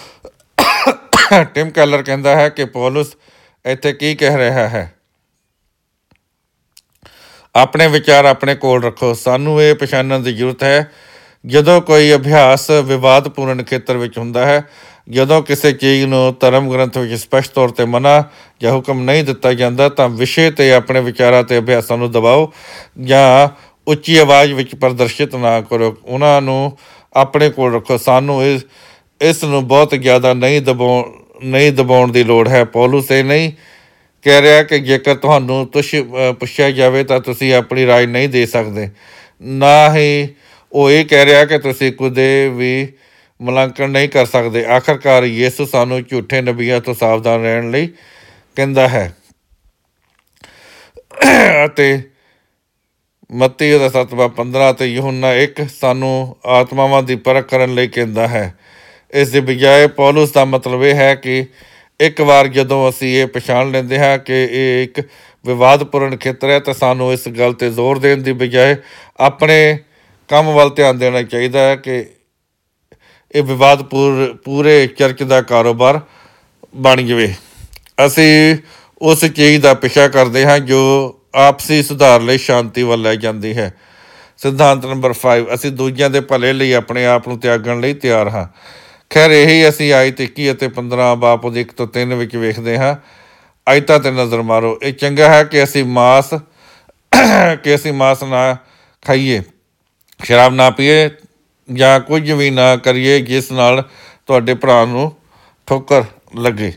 [SPEAKER 1] ਟਿਮ ਕੈਲਰ ਕਹਿੰਦਾ ਹੈ ਕਿ ਪੌਲੁਸ ਇੱਥੇ ਕੀ ਕਹਿ ਰਿਹਾ ਹੈ। ਆਪਣੇ ਵਿਚਾਰ ਆਪਣੇ ਕੋਲ ਰੱਖੋ। ਸਾਨੂੰ ਇਹ ਪਛਾਣਨ ਦੀ ਜ਼ਰੂਰਤ ਹੈ ਜਦੋਂ ਕੋਈ ਅਭਿਆਸ ਵਿਵਾਦਪੂਰਨ ਖੇਤਰ ਵਿੱਚ ਹੁੰਦਾ ਹੈ, ਜਦੋਂ ਕਿਸੇ ਚੀਜ਼ ਨੂੰ ਧਰਮ ਗ੍ਰੰਥ ਵਿੱਚ ਸਪਸ਼ਟ ਤੌਰ 'ਤੇ ਮਨ੍ਹਾ ਜਾਂ ਹੁਕਮ ਨਹੀਂ ਦਿੱਤਾ ਜਾਂਦਾ ਤਾਂ ਵਿਸ਼ੇ 'ਤੇ ਆਪਣੇ ਵਿਚਾਰਾਂ ਅਤੇ ਅਭਿਆਸਾਂ ਨੂੰ ਦਬਾਓ ਜਾਂ ਉੱਚੀ ਆਵਾਜ਼ ਵਿੱਚ ਪ੍ਰਦਰਸ਼ਿਤ ਨਾ ਕਰੋ। ਉਹਨਾਂ ਨੂੰ ਆਪਣੇ ਕੋਲ ਰੱਖੋ। ਸਾਨੂੰ ਇਸ ਇਸ ਨੂੰ ਬਹੁਤ ਜ਼ਿਆਦਾ ਨਹੀਂ ਦਬਾਉ ਨਹੀਂ ਦਬਾਉਣ ਦੀ ਲੋੜ ਹੈ। ਪੌਲੁਸ ਇਹ ਨਹੀਂ ਕਹਿ ਰਿਹਾ ਕਿ ਜੇਕਰ ਤੁਹਾਨੂੰ ਤੁਸ਼ ਪੁੱਛਿਆ ਜਾਵੇ ਤਾਂ ਤੁਸੀਂ ਆਪਣੀ ਰਾਏ ਨਹੀਂ ਦੇ ਸਕਦੇ, ਨਾ ਹੀ ਉਹ ਇਹ ਕਹਿ ਰਿਹਾ ਕਿ ਤੁਸੀਂ ਕਦੇ ਵੀ ਮੁਲਾਂਕਣ ਨਹੀਂ ਕਰ ਸਕਦੇ। ਆਖਰਕਾਰ ਯਿਸੂ ਸਾਨੂੰ ਝੂਠੇ ਨਬੀਆਂ ਤੋਂ ਸਾਵਧਾਨ ਰਹਿਣ ਲਈ ਕਹਿੰਦਾ ਹੈ ਅਤੇ ਮੱਤੀ ਉਹਦਾ ਸੱਤਵਾਂ ਪੰਦਰਾਂ ਅਤੇ ਯਹੂਨਾ ਇੱਕ ਸਾਨੂੰ ਆਤਮਾਵਾਂ ਦੀ ਪਰਖ ਕਰਨ ਲਈ ਕਹਿੰਦਾ ਹੈ। ਇਸ ਦੀ ਬਜਾਏ ਪੌਲੁਸ ਦਾ ਮਤਲਬ ਇਹ ਹੈ ਕਿ ਇੱਕ ਵਾਰ ਜਦੋਂ ਅਸੀਂ ਇਹ ਪਛਾਣ ਲੈਂਦੇ ਹਾਂ ਕਿ ਇਹ ਇੱਕ ਵਿਵਾਦਪੂਰਨ ਖੇਤਰ ਹੈ ਤਾਂ ਸਾਨੂੰ ਇਸ ਗੱਲ 'ਤੇ ਜ਼ੋਰ ਦੇਣ ਦੀ ਬਜਾਏ ਆਪਣੇ ਕੰਮ ਵੱਲ ਧਿਆਨ ਦੇਣਾ ਚਾਹੀਦਾ ਹੈ ਕਿ ਇਹ ਵਿਵਾਦ ਪੂਰ ਪੂਰੇ ਚਰਚ ਦਾ ਕਾਰੋਬਾਰ ਬਣ ਜਾਵੇ। ਅਸੀਂ ਉਸ ਚੀਜ਼ ਦਾ ਪਿੱਛਾ ਕਰਦੇ ਹਾਂ ਜੋ ਆਪਸੀ ਸੁਧਾਰ ਲਈ ਸ਼ਾਂਤੀ ਵੱਲ ਲੈ ਜਾਂਦੀ ਹੈ। ਸਿਧਾਂਤ ਨੰਬਰ ਫਾਈਵ, ਅਸੀਂ ਦੂਜਿਆਂ ਦੇ ਭਲੇ ਲਈ ਆਪਣੇ ਆਪ ਨੂੰ ਤਿਆਗਣ ਲਈ ਤਿਆਰ ਹਾਂ। ਖੈਰ ਇਹੀ ਅਸੀਂ ਆਇਤ ਇੱਕੀ ਅਤੇ ਪੰਦਰਾਂ ਬਾਪ ਉਹਦੇ ਇੱਕ ਤੋਂ ਤਿੰਨ ਵਿੱਚ ਵੇਖਦੇ ਹਾਂ। ਆਇਤਾਂ 'ਤੇ ਨਜ਼ਰ ਮਾਰੋ। ਇਹ ਚੰਗਾ ਹੈ ਕਿ ਅਸੀਂ ਮਾਸ ਕਿ ਅਸੀਂ ਮਾਸ ਨਾ ਖਾਈਏ, ਸ਼ਰਾਬ ਨਾ ਪੀਏ ਜਾਂ ਕੁਝ ਵੀ ਨਾ ਕਰੀਏ ਜਿਸ ਨਾਲ ਤੁਹਾਡੇ ਭਰਾ ਨੂੰ ਠੋਕਰ ਲੱਗੇ।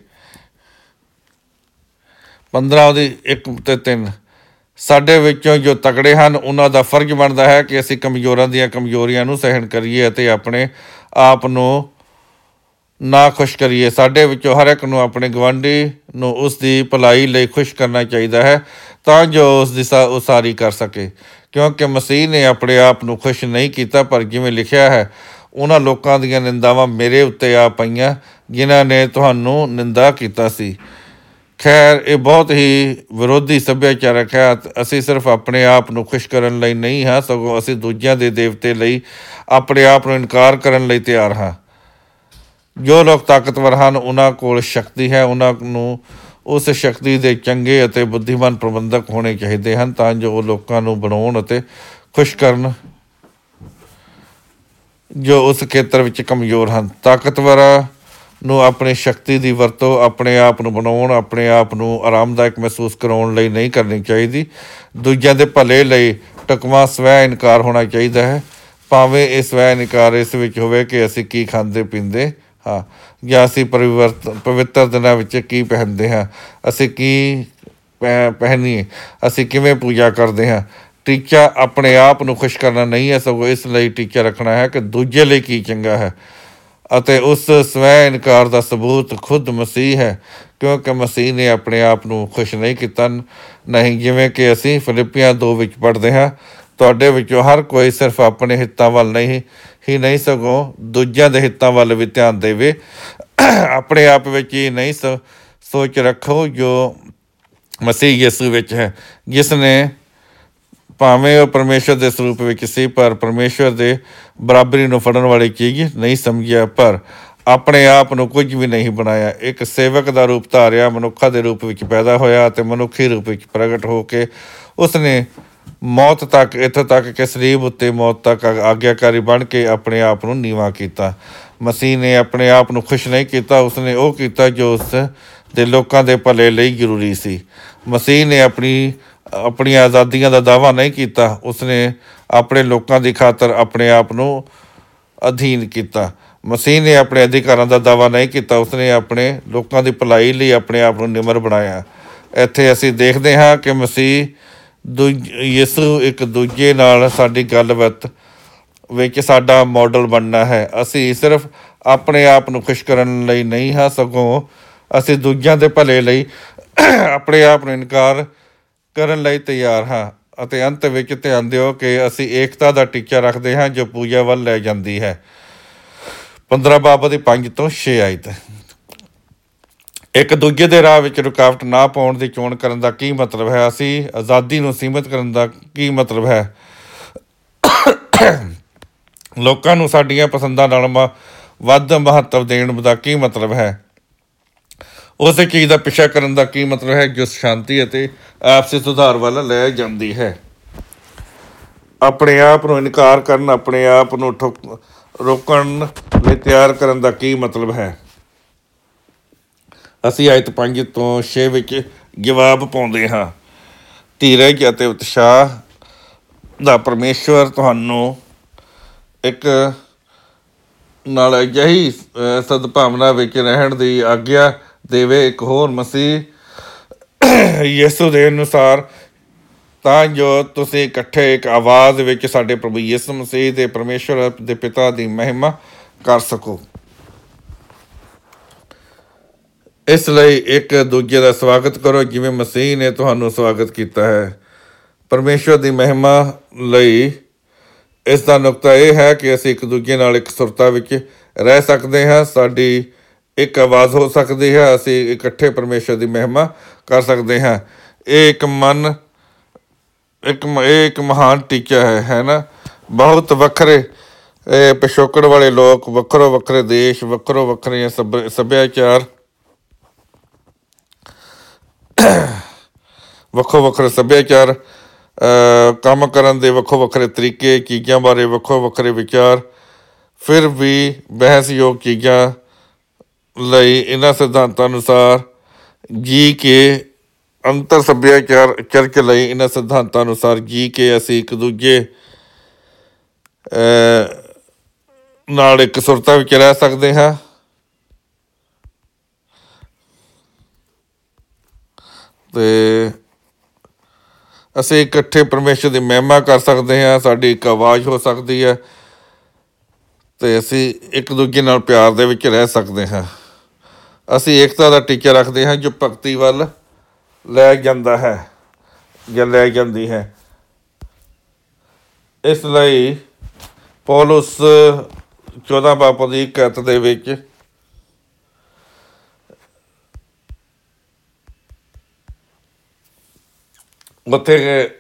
[SPEAKER 1] ਪੰਦਰਾਂ ਉਹਦੀ ਇੱਕ ਅਤੇ ਤਿੰਨ, ਸਾਡੇ ਵਿੱਚੋਂ ਜੋ ਤਕੜੇ ਹਨ ਉਹਨਾਂ ਦਾ ਫਰਜ਼ ਬਣਦਾ ਹੈ ਕਿ ਅਸੀਂ ਕਮਜ਼ੋਰਾਂ ਦੀਆਂ ਕਮਜ਼ੋਰੀਆਂ ਨੂੰ ਸਹਿਣ ਕਰੀਏ ਅਤੇ ਆਪਣੇ ਆਪ ਨੂੰ ਨਾ ਖੁਸ਼ ਕਰੀਏ। ਸਾਡੇ ਵਿੱਚੋਂ ਹਰ ਇੱਕ ਨੂੰ ਆਪਣੇ ਗੁਆਂਢੀ ਨੂੰ ਉਸ ਦੀ ਭਲਾਈ ਲਈ ਖੁਸ਼ ਕਰਨਾ ਚਾਹੀਦਾ ਹੈ ਤਾਂ ਜੋ ਉਸ ਦੀ ਸਾ ਉਸਾਰੀ ਕਰ ਸਕੇ, ਕਿਉਂਕਿ ਮਸੀਹ ਨੇ ਆਪਣੇ ਆਪ ਨੂੰ ਖੁਸ਼ ਨਹੀਂ ਕੀਤਾ, ਪਰ ਜਿਵੇਂ ਲਿਖਿਆ ਹੈ, ਉਹਨਾਂ ਲੋਕਾਂ ਦੀਆਂ ਨਿੰਦਾਵਾਂ ਮੇਰੇ ਉੱਤੇ ਆ ਪਈਆਂ ਜਿਨ੍ਹਾਂ ਨੇ ਤੁਹਾਨੂੰ ਨਿੰਦਾ ਕੀਤਾ ਸੀ। ਖੈਰ ਇਹ ਬਹੁਤ ਹੀ ਵਿਰੋਧੀ ਸੱਭਿਆਚਾਰਕ ਹੈ। ਅਸੀਂ ਸਿਰਫ ਆਪਣੇ ਆਪ ਨੂੰ ਖੁਸ਼ ਕਰਨ ਲਈ ਨਹੀਂ ਹਾਂ, ਸਗੋਂ ਅਸੀਂ ਦੂਜਿਆਂ ਦੇ ਦੇਵਤੇ ਲਈ ਆਪਣੇ ਆਪ ਨੂੰ ਇਨਕਾਰ ਕਰਨ ਲਈ ਤਿਆਰ ਹਾਂ। ਜੋ ਲੋਕ ਤਾਕਤਵਰ ਹਨ ਉਹਨਾਂ ਕੋਲ ਸ਼ਕਤੀ ਹੈ, ਉਹਨਾਂ ਨੂੰ ਉਸ ਸ਼ਕਤੀ ਦੇ ਚੰਗੇ ਅਤੇ ਬੁੱਧੀਮਾਨ ਪ੍ਰਬੰਧਕ ਹੋਣੇ ਚਾਹੀਦੇ ਹਨ ਤਾਂ ਜੋ ਉਹ ਲੋਕਾਂ ਨੂੰ ਬਣਾਉਣ ਅਤੇ ਖੁਸ਼ ਕਰਨ ਜੋ ਉਸ ਖੇਤਰ ਵਿੱਚ ਕਮਜ਼ੋਰ ਹਨ। ਤਾਕਤਵਰਾਂ ਨੂੰ ਆਪਣੀ ਸ਼ਕਤੀ ਦੀ ਵਰਤੋਂ ਆਪਣੇ ਆਪ ਨੂੰ ਬਣਾਉਣ, ਆਪਣੇ ਆਪ ਨੂੰ ਆਰਾਮਦਾਇਕ ਮਹਿਸੂਸ ਕਰਾਉਣ ਲਈ ਨਹੀਂ ਕਰਨੀ ਚਾਹੀਦੀ। ਦੂਜਿਆਂ ਦੇ ਭਲੇ ਲਈ ਢੁਕਵਾਂ ਸਵੈ ਇਨਕਾਰ ਹੋਣਾ ਚਾਹੀਦਾ ਹੈ। ਭਾਵੇਂ ਇਹ ਸਵੈ ਇਨਕਾਰ ਇਸ ਵਿੱਚ ਹੋਵੇ ਕਿ ਅਸੀਂ ਕੀ ਖਾਂਦੇ ਪੀਂਦੇ ਹਾਂ, ਜਾਂ ਅਸੀਂ ਪਰਿਵਰਤ ਪਵਿੱਤਰ ਦਿਨਾਂ ਵਿੱਚ ਕੀ ਪਹਿਨਦੇ ਹਾਂ, ਅਸੀਂ ਕੀ ਪਹਿ ਪਹਿਨੀਏ, ਅਸੀਂ ਕਿਵੇਂ ਪੂਜਾ ਕਰਦੇ ਹਾਂ। ਟੀਚਾ ਆਪਣੇ ਆਪ ਨੂੰ ਖੁਸ਼ ਕਰਨਾ ਨਹੀਂ ਹੈ, ਸਗੋਂ ਇਸ ਲਈ ਟੀਚਾ ਰੱਖਣਾ ਹੈ ਕਿ ਦੂਜੇ ਲਈ ਕੀ ਚੰਗਾ ਹੈ। ਅਤੇ ਉਸ ਸਵੈ ਇਨਕਾਰ ਦਾ ਸਬੂਤ ਖੁਦ ਮਸੀਹ ਹੈ, ਕਿਉਂਕਿ ਮਸੀਹ ਨੇ ਆਪਣੇ ਆਪ ਨੂੰ ਖੁਸ਼ ਨਹੀਂ ਕੀਤਾ। ਨਹੀਂ, ਜਿਵੇਂ ਕਿ ਅਸੀਂ ਫਿਲਿੱਪੀਆਂ ਦੋ ਵਿੱਚ ਪੜ੍ਹਦੇ ਹਾਂ, ਤੁਹਾਡੇ ਵਿੱਚੋਂ ਹਰ ਕੋਈ ਸਿਰਫ ਆਪਣੇ ਹਿੱਤਾਂ ਵੱਲ ਨਹੀਂ ਹੀ ਨਹੀਂ ਸਗੋਂ ਦੂਜਿਆਂ ਦੇ ਹਿੱਤਾਂ ਵੱਲ ਵੀ ਧਿਆਨ ਦੇਵੇ। ਆਪਣੇ ਆਪ ਵਿੱਚ ਹੀ ਨਹੀਂ ਸ ਸੋਚ ਰੱਖੋ ਜੋ ਮਸੀਹ ਯਿਸੂ ਵਿੱਚ ਹੈ, ਜਿਸ ਨੇ ਭਾਵੇਂ ਉਹ ਪਰਮੇਸ਼ਵਰ ਦੇ ਸਰੂਪ ਵਿੱਚ ਸੀ, ਪਰ ਪਰਮੇਸ਼ਵਰ ਦੇ ਬਰਾਬਰੀ ਨੂੰ ਫੜਨ ਵਾਲੀ ਚੀਜ਼ ਨਹੀਂ ਸਮਝਿਆ, ਪਰ ਆਪਣੇ ਆਪ ਨੂੰ ਕੁਝ ਵੀ ਨਹੀਂ ਬਣਾਇਆ। ਇੱਕ ਸੇਵਕ ਦਾ ਰੂਪ ਧਾਰਿਆ, ਮਨੁੱਖਾਂ ਦੇ ਰੂਪ ਵਿੱਚ ਪੈਦਾ ਹੋਇਆ ਅਤੇ ਮਨੁੱਖੀ ਰੂਪ ਵਿੱਚ ਪ੍ਰਗਟ ਹੋ ਕੇ ਉਸਨੇ ਮੌਤ ਤੱਕ, ਇੱਥੋਂ ਤੱਕ ਕਿ ਸਲੀਬ ਉੱਤੇ ਮੌਤ ਤੱਕ ਆਗਿਆਕਾਰੀ ਬਣ ਕੇ ਆਪਣੇ ਆਪ ਨੂੰ ਨੀਵਾਂ ਕੀਤਾ। ਮਸੀਹ ਨੇ ਆਪਣੇ ਆਪ ਨੂੰ ਖੁਸ਼ ਨਹੀਂ ਕੀਤਾ, ਉਸਨੇ ਉਹ ਕੀਤਾ ਜੋ ਉਸ ਦੇ ਲੋਕਾਂ ਦੇ ਭਲੇ ਲਈ ਜ਼ਰੂਰੀ ਸੀ। ਮਸੀਹ ਨੇ ਆਪਣੀ ਆਪਣੀਆਂ ਆਜ਼ਾਦੀਆਂ ਦਾ ਦਾਅਵਾ ਨਹੀਂ ਕੀਤਾ, ਉਸਨੇ ਆਪਣੇ ਲੋਕਾਂ ਦੀ ਖਾਤਰ ਆਪਣੇ ਆਪ ਨੂੰ ਅਧੀਨ ਕੀਤਾ। ਮਸੀਹ ਨੇ ਆਪਣੇ ਅਧਿਕਾਰਾਂ ਦਾ ਦਾਅਵਾ ਨਹੀਂ ਕੀਤਾ, ਉਸਨੇ ਆਪਣੇ ਲੋਕਾਂ ਦੀ ਭਲਾਈ ਲਈ ਆਪਣੇ ਆਪ ਨੂੰ ਨਿਮਰ ਬਣਾਇਆ। ਇੱਥੇ ਅਸੀਂ ਦੇਖਦੇ ਹਾਂ ਕਿ ਮਸੀਹ ਦੂਜ ਯਿਸੂ ਇੱਕ ਦੂਜੇ ਨਾਲ ਸਾਡੀ ਗੱਲਬਾਤ ਵਿੱਚ ਸਾਡਾ ਮਾਡਲ ਬਣਨਾ ਹੈ। ਅਸੀਂ ਸਿਰਫ ਆਪਣੇ ਆਪ ਨੂੰ ਖੁਸ਼ ਕਰਨ ਲਈ ਨਹੀਂ ਹਾਂ, ਸਗੋਂ ਅਸੀਂ ਦੂਜਿਆਂ ਦੇ ਭਲੇ ਲਈ ਆਪਣੇ ਆਪ ਨੂੰ ਇਨਕਾਰ ਕਰਨ ਲਈ ਤਿਆਰ ਹਾਂ। ਅਤੇ ਅੰਤ ਵਿੱਚ ਧਿਆਨ ਦਿਓ ਕਿ ਅਸੀਂ ਏਕਤਾ ਦਾ ਟੀਚਾ ਰੱਖਦੇ ਹਾਂ ਜੋ ਪੂਜਾ ਵੱਲ ਲੈ ਜਾਂਦੀ ਹੈ। ਪੰਦਰਾਂ ਬਾਬ ਦੀ ਪੰਜ ਤੋਂ ਛੇ ਆਇਤ। ਇੱਕ ਦੂਜੇ ਦੇ ਰਾਹ ਵਿੱਚ ਰੁਕਾਵਟ ਨਾ ਪਾਉਣ ਦੀ ਚੋਣ ਕਰਨ ਦਾ ਕੀ ਮਤਲਬ ਹੈ? ਅਸੀਂ ਆਜ਼ਾਦੀ ਨੂੰ ਸੀਮਿਤ ਕਰਨ ਦਾ ਕੀ ਮਤਲਬ ਹੈ? ਲੋਕਾਂ ਨੂੰ ਸਾਡੀਆਂ ਪਸੰਦਾਂ ਨਾਲ ਮ ਵੱਧ ਮਹੱਤਵ ਦੇਣ ਦਾ ਕੀ ਮਤਲਬ ਹੈ? ਉਸ ਚੀਜ਼ ਦਾ ਪਿੱਛਾ ਕਰਨ ਦਾ ਕੀ ਮਤਲਬ ਹੈ ਜੋ ਸ਼ਾਂਤੀ ਅਤੇ ਆਪਸੀ ਸੁਧਾਰ ਵੱਲ ਲੈ ਜਾਂਦੀ ਹੈ? ਆਪਣੇ ਆਪ ਨੂੰ ਇਨਕਾਰ ਕਰਨ, ਆਪਣੇ ਆਪ ਨੂੰ ਠੋਕ ਰੋਕਣ ਲਈ ਤਿਆਰ ਕਰਨ ਦਾ ਕੀ ਮਤਲਬ ਹੈ? ਅਸੀਂ ਆਇਤ ਪੰਜ ਤੋਂ ਛੇ ਵਿੱਚ ਜਵਾਬ ਪਾਉਂਦੇ ਹਾਂ। ਧੀਰਜ ਅਤੇ ਉਤਸ਼ਾਹ ਦਾ ਪਰਮੇਸ਼ਵਰ ਤੁਹਾਨੂੰ ਇੱਕ ਨਾਲ ਅਜਿਹੀ ਸਦਭਾਵਨਾ ਵਿੱਚ ਰਹਿਣ ਦੀ ਆਗਿਆ ਦੇਵੇ, ਇੱਕ ਹੋਰ ਮਸੀਹ ਯਿਸੂ ਦੇ ਅਨੁਸਾਰ, ਤਾਂ ਜੋ ਤੁਸੀਂ ਇਕੱਠੇ ਇੱਕ ਆਵਾਜ਼ ਵਿੱਚ ਸਾਡੇ ਪ੍ਰਭੂ ਯਿਸੂ ਮਸੀਹ ਦੇ ਪਰਮੇਸ਼ਵਰ ਦੇ ਪਿਤਾ ਦੀ ਮਹਿਮਾ ਕਰ ਸਕੋ। ਇਸ ਲਈ ਇੱਕ ਦੂਜੇ ਦਾ ਸਵਾਗਤ ਕਰੋ ਜਿਵੇਂ ਮਸੀਹ ਨੇ ਤੁਹਾਨੂੰ ਸਵਾਗਤ ਕੀਤਾ ਹੈ। ਪਰਮੇਸ਼ਵਰ ਦੀ ਮਹਿਮਾ ਲਈ ਇਸ ਦਾ ਨੁਕਤਾ ਇਹ ਹੈ ਕਿ ਅਸੀਂ ਇੱਕ ਦੂਜੇ ਨਾਲ ਇੱਕ ਸੁਰਤਾ ਵਿੱਚ ਰਹਿ ਸਕਦੇ ਹਾਂ, ਸਾਡੀ ਇੱਕ ਆਵਾਜ਼ ਹੋ ਸਕਦੀ ਹੈ, ਅਸੀਂ ਇਕੱਠੇ ਪਰਮੇਸ਼ਵਰ ਦੀ ਮਹਿਮਾ ਕਰ ਸਕਦੇ ਹਾਂ। ਇਹ ਇੱਕ ਮਨ ਇੱਕ ਇਹ ਇੱਕ ਮਹਾਨ ਟੀਚਾ ਹੈ ਹੈ ਨਾ। ਬਹੁਤ ਵੱਖਰੇ ਪਿਛੋਕੜ ਵਾਲੇ ਲੋਕ, ਵੱਖਰੋ ਵੱਖਰੇ ਦੇਸ਼, ਵੱਖਰੋ ਵੱਖਰੀਆਂ ਸੱਭ ਸੱਭਿਆਚਾਰ ਵੱਖੋ ਵੱਖਰੇ ਸੱਭਿਆਚਾਰ, ਕੰਮ ਕਰਨ ਦੇ ਵੱਖੋ ਵੱਖਰੇ ਤਰੀਕੇ, ਚੀਜ਼ਾਂ ਬਾਰੇ ਵੱਖੋ ਵੱਖਰੇ ਵਿਚਾਰ, ਫਿਰ ਵੀ ਬਹਿਸਯੋਗ ਚੀਜ਼ਾਂ ਲਈ ਇਹਨਾਂ ਸਿਧਾਂਤਾਂ ਅਨੁਸਾਰ ਜੀ ਕੇ, ਅੰਤਰ ਸੱਭਿਆਚਾਰ ਚਰਚ ਲਈ ਇਹਨਾਂ ਸਿਧਾਂਤਾਂ ਅਨੁਸਾਰ ਜੀ ਕੇ ਅਸੀਂ ਇੱਕ ਦੂਜੇ ਨਾਲ ਇੱਕ ਸੁਰਤਾ ਵਿੱਚ ਰਹਿ ਸਕਦੇ ਹਾਂ। ਅਤੇ ਅਸੀਂ ਇਕੱਠੇ ਪਰਮੇਸ਼ਰ ਦੀ ਮਹਿਮਾ ਕਰ ਸਕਦੇ ਹਾਂ, ਸਾਡੀ ਇੱਕ ਆਵਾਜ਼ ਹੋ ਸਕਦੀ ਹੈ ਅਤੇ ਅਸੀਂ ਇੱਕ ਦੂਜੇ ਨਾਲ ਪਿਆਰ ਦੇ ਵਿੱਚ ਰਹਿ ਸਕਦੇ ਹਾਂ। ਅਸੀਂ ਏਕਤਾ ਦਾ ਟੀਚਾ ਰੱਖਦੇ ਹਾਂ ਜੋ ਭਗਤੀ ਵੱਲ ਲੈ ਜਾਂਦਾ ਹੈ ਜਾਂ ਲੈ ਜਾਂਦੀ ਹੈ। ਇਸ ਲਈ ਪੌਲੁਸ ਚੌਦਾਂ ਬਾਬ ਦੀ ਇੱਕ ਆਇਤ ਦੇ ਵਿੱਚ ਉੱਥੇ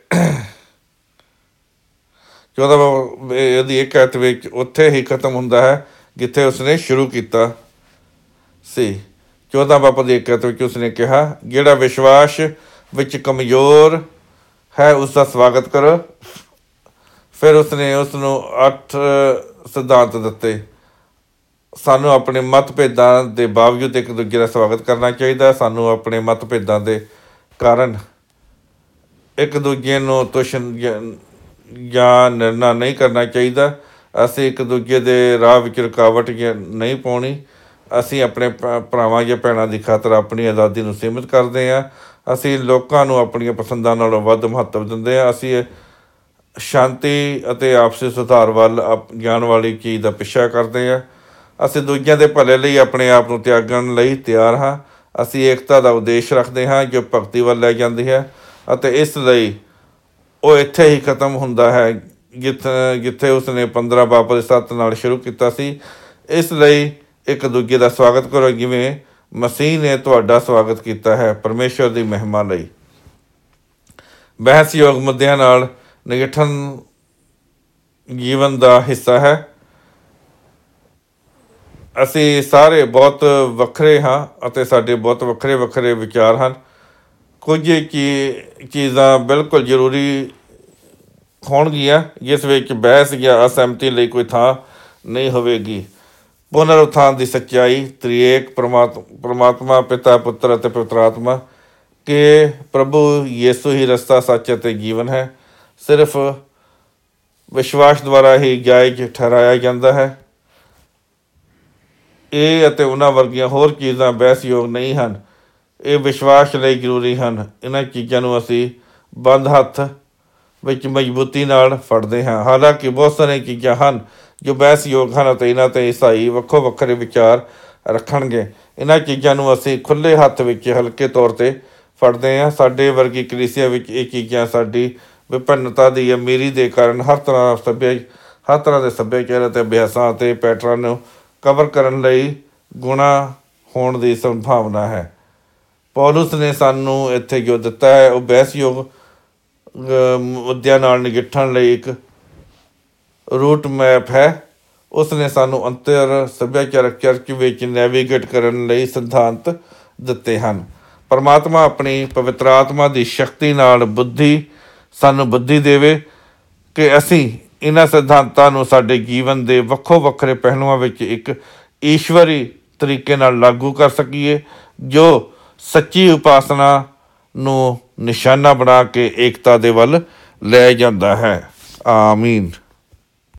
[SPEAKER 1] ਚੌਦਾਂ ਬਾਬ ਇਹਦੀ ਇੱਕ ਆਇਤ ਵਿੱਚ ਉੱਥੇ ਹੀ ਖਤਮ ਹੁੰਦਾ ਹੈ ਜਿੱਥੇ ਉਸਨੇ ਸ਼ੁਰੂ ਕੀਤਾ ਸੀ। ਚੌਦਾਂ ਬਾਬ ਦੀ ਇੱਕ ਆਇਤ ਵਿੱਚ ਉਸਨੇ ਕਿਹਾ, ਜਿਹੜਾ ਵਿਸ਼ਵਾਸ ਵਿੱਚ ਕਮਜ਼ੋਰ ਹੈ ਉਸਦਾ ਸਵਾਗਤ ਕਰੋ। ਫਿਰ ਉਸਨੇ ਉਸਨੂੰ ਅੱਠ ਸਿਧਾਂਤ ਦਿੱਤੇ। ਸਾਨੂੰ ਆਪਣੇ ਮਤਭੇਦਾਂ ਦੇ ਬਾਵਜੂਦ ਇੱਕ ਦੂਜੇ ਦਾ ਸਵਾਗਤ ਕਰਨਾ ਚਾਹੀਦਾ। ਸਾਨੂੰ ਆਪਣੇ ਮਤਭੇਦਾਂ ਦੇ ਕਾਰਨ ਇੱਕ ਦੂਜੇ ਨੂੰ ਤੁਛ ਜਾਂ ਨਿਰਣਾ ਨਹੀਂ ਕਰਨਾ ਚਾਹੀਦਾ। ਅਸੀਂ ਇੱਕ ਦੂਜੇ ਦੇ ਰਾਹ ਵਿੱਚ ਰੁਕਾਵਟ ਨਹੀਂ ਪਾਉਣੀ। ਅਸੀਂ ਆਪਣੇ ਭ ਭਰਾਵਾਂ ਜਾਂ ਭੈਣਾਂ ਦੀ ਖਾਤਰ ਆਪਣੀ ਆਜ਼ਾਦੀ ਨੂੰ ਸੀਮਿਤ ਕਰਦੇ ਹਾਂ। ਅਸੀਂ ਲੋਕਾਂ ਨੂੰ ਆਪਣੀਆਂ ਪਸੰਦਾਂ ਨਾਲੋਂ ਵੱਧ ਮਹੱਤਵ ਦਿੰਦੇ ਹਾਂ। ਅਸੀਂ ਸ਼ਾਂਤੀ ਅਤੇ ਆਪਸੀ ਸੁਧਾਰ ਵੱਲ ਅਪ ਜਾਣ ਵਾਲੀ ਚੀਜ਼ ਦਾ ਪਿੱਛਾ ਕਰਦੇ ਹਾਂ। ਅਸੀਂ ਦੂਜਿਆਂ ਦੇ ਭਲੇ ਲਈ ਆਪਣੇ ਆਪ ਨੂੰ ਤਿਆਗਣ ਲਈ ਤਿਆਰ ਹਾਂ। ਅਸੀਂ ਏਕਤਾ ਦਾ ਉਦੇਸ਼ ਰੱਖਦੇ ਹਾਂ ਜੋ ਭਗਤੀ ਵੱਲ ਲੈ ਜਾਂਦੀ ਹੈ, ਅਤੇ ਇਸ ਲਈ ਉਹ ਇੱਥੇ ਹੀ ਖਤਮ ਹੁੰਦਾ ਹੈ ਜਿੱਥੇ ਜਿੱਥੇ ਉਸਨੇ ਪੰਦਰਾਂ ਬਾਪ ਦੇ ਸੱਤ ਨਾਲ ਸ਼ੁਰੂ ਕੀਤਾ ਸੀ। ਇਸ ਲਈ ਇੱਕ ਦੂਜੇ ਦਾ ਸਵਾਗਤ ਕਰੋ ਜਿਵੇਂ ਮਸੀਹ ਨੇ ਤੁਹਾਡਾ ਸਵਾਗਤ ਕੀਤਾ ਹੈ, ਪਰਮੇਸ਼ਵਰ ਦੀ ਮਹਿਮਾ ਲਈ। ਬਹਿਸਯੋਗ ਮੁੱਦਿਆਂ ਨਾਲ ਨਜਿੱਠਣ ਜੀਵਨ ਦਾ ਹਿੱਸਾ ਹੈ। ਅਸੀਂ ਸਾਰੇ ਬਹੁਤ ਵੱਖਰੇ ਹਾਂ ਅਤੇ ਸਾਡੇ ਬਹੁਤ ਵੱਖਰੇ ਵੱਖਰੇ ਵਿਚਾਰ ਹਨ। ਕੁਝ ਚੀ ਚੀਜ਼ਾਂ ਬਿਲਕੁਲ ਜ਼ਰੂਰੀ ਹੋਣਗੀਆਂ ਜਿਸ ਵਿੱਚ ਬਹਿਸ ਜਾਂ ਅਸਹਿਮਤੀ ਲਈ ਕੋਈ ਥਾਂ ਨਹੀਂ ਹੋਵੇਗੀ। ਪੁਨਰ ਉਥਾਨ ਦੀ ਸੱਚਾਈ, ਤ੍ਰਿਏਕ ਪਰਮਾਤ ਪਰਮਾਤਮਾ ਪਿਤਾ, ਪੁੱਤਰ ਅਤੇ ਪਵਿੱਤਰ ਆਤਮਾ, ਕਿ ਪ੍ਰਭੂ ਯਿਸੂ ਹੀ ਰਸਤਾ, ਸੱਚ ਅਤੇ ਜੀਵਨ ਹੈ, ਸਿਰਫ ਵਿਸ਼ਵਾਸ ਦੁਆਰਾ ਹੀ ਜਾਇਜ਼ ਠਹਿਰਾਇਆ ਜਾਂਦਾ ਹੈ। ਇਹ ਅਤੇ ਉਹਨਾਂ ਵਰਗੀਆਂ ਹੋਰ ਚੀਜ਼ਾਂ ਬਹਿਸਯੋਗ ਨਹੀਂ ਹਨ, ਇਹ ਵਿਸ਼ਵਾਸ ਲਈ ਜ਼ਰੂਰੀ ਹਨ। ਇਹਨਾਂ ਚੀਜ਼ਾਂ ਨੂੰ ਅਸੀਂ ਬੰਦ ਹੱਥ ਵਿੱਚ ਮਜ਼ਬੂਤੀ ਨਾਲ ਫੜਦੇ ਹਾਂ। ਹਾਲਾਂਕਿ ਬਹੁਤ ਸਾਰੀਆਂ ਚੀਜ਼ਾਂ ਹਨ ਜੋ ਬਹਿਸਯੋਗ ਹਨ ਅਤੇ ਇਹਨਾਂ 'ਤੇ ਈਸਾਈ ਵੱਖੋ ਵੱਖਰੇ ਵਿਚਾਰ ਰੱਖਣਗੇ। ਇਹਨਾਂ ਚੀਜ਼ਾਂ ਨੂੰ ਅਸੀਂ ਖੁੱਲ੍ਹੇ ਹੱਥ ਵਿੱਚ ਹਲਕੇ ਤੌਰ 'ਤੇ ਫੜਦੇ ਹਾਂ। ਸਾਡੇ ਵਰਗੀ ਕਲੀਸਿਆ ਵਿੱਚ ਇਹ ਚੀਜ਼ਾਂ ਸਾਡੀ ਵਿਭਿੰਨਤਾ ਦੀ ਅਮੀਰੀ ਦੇ ਕਾਰਨ ਹਰ ਤਰ੍ਹਾਂ ਸੱਭਿਆ ਹਰ ਤਰ੍ਹਾਂ ਦੇ ਸੱਭਿਆਚਾਰ ਅਤੇ ਅਭਿਆਸਾਂ ਅਤੇ ਪੈਟਰਨ ਨੂੰ ਕਵਰ ਕਰਨ ਲਈ ਗੁਣਾ ਹੋਣ ਦੀ ਸੰਭਾਵਨਾ ਹੈ। ਪੌਲੁਸ ਨੇ ਸਾਨੂੰ ਇੱਥੇ ਜੋ ਦਿੱਤਾ ਹੈ ਉਹ ਬਹਿਸਯੋਗ ਮੁੱਦਿਆਂ ਨਾਲ ਨਜਿੱਠਣ ਲਈ ਇੱਕ ਰੂਟ ਮੈਪ ਹੈ। ਉਸ ਨੇ ਸਾਨੂੰ ਅੰਤਰ ਸੱਭਿਆਚਾਰਕ ਚਰਚ ਵਿੱਚ ਨੈਵੀਗੇਟ ਕਰਨ ਲਈ ਸਿਧਾਂਤ ਦਿੱਤੇ ਹਨ। ਪਰਮਾਤਮਾ ਆਪਣੀ ਪਵਿੱਤਰ ਆਤਮਾ ਦੀ ਸ਼ਕਤੀ ਨਾਲ ਬੁੱਧੀ ਸਾਨੂੰ ਬੁੱਧੀ ਦੇਵੇ ਕਿ ਅਸੀਂ ਇਹਨਾਂ ਸਿਧਾਂਤਾਂ ਨੂੰ ਸਾਡੇ ਜੀਵਨ ਦੇ ਵੱਖੋ ਵੱਖਰੇ ਪਹਿਲੂਆਂ ਵਿੱਚ ਇੱਕ ਈਸ਼ਵਰੀ ਤਰੀਕੇ ਨਾਲ ਲਾਗੂ ਕਰ ਸਕੀਏ ਜੋ ਸੱਚੀ ਉਪਾਸਨਾ ਨੂੰ ਨਿਸ਼ਾਨਾ ਬਣਾ ਕੇ ਏਕਤਾ ਦੇ ਵੱਲ ਲੈ ਜਾਂਦਾ ਹੈ। ਆਮੀਨ।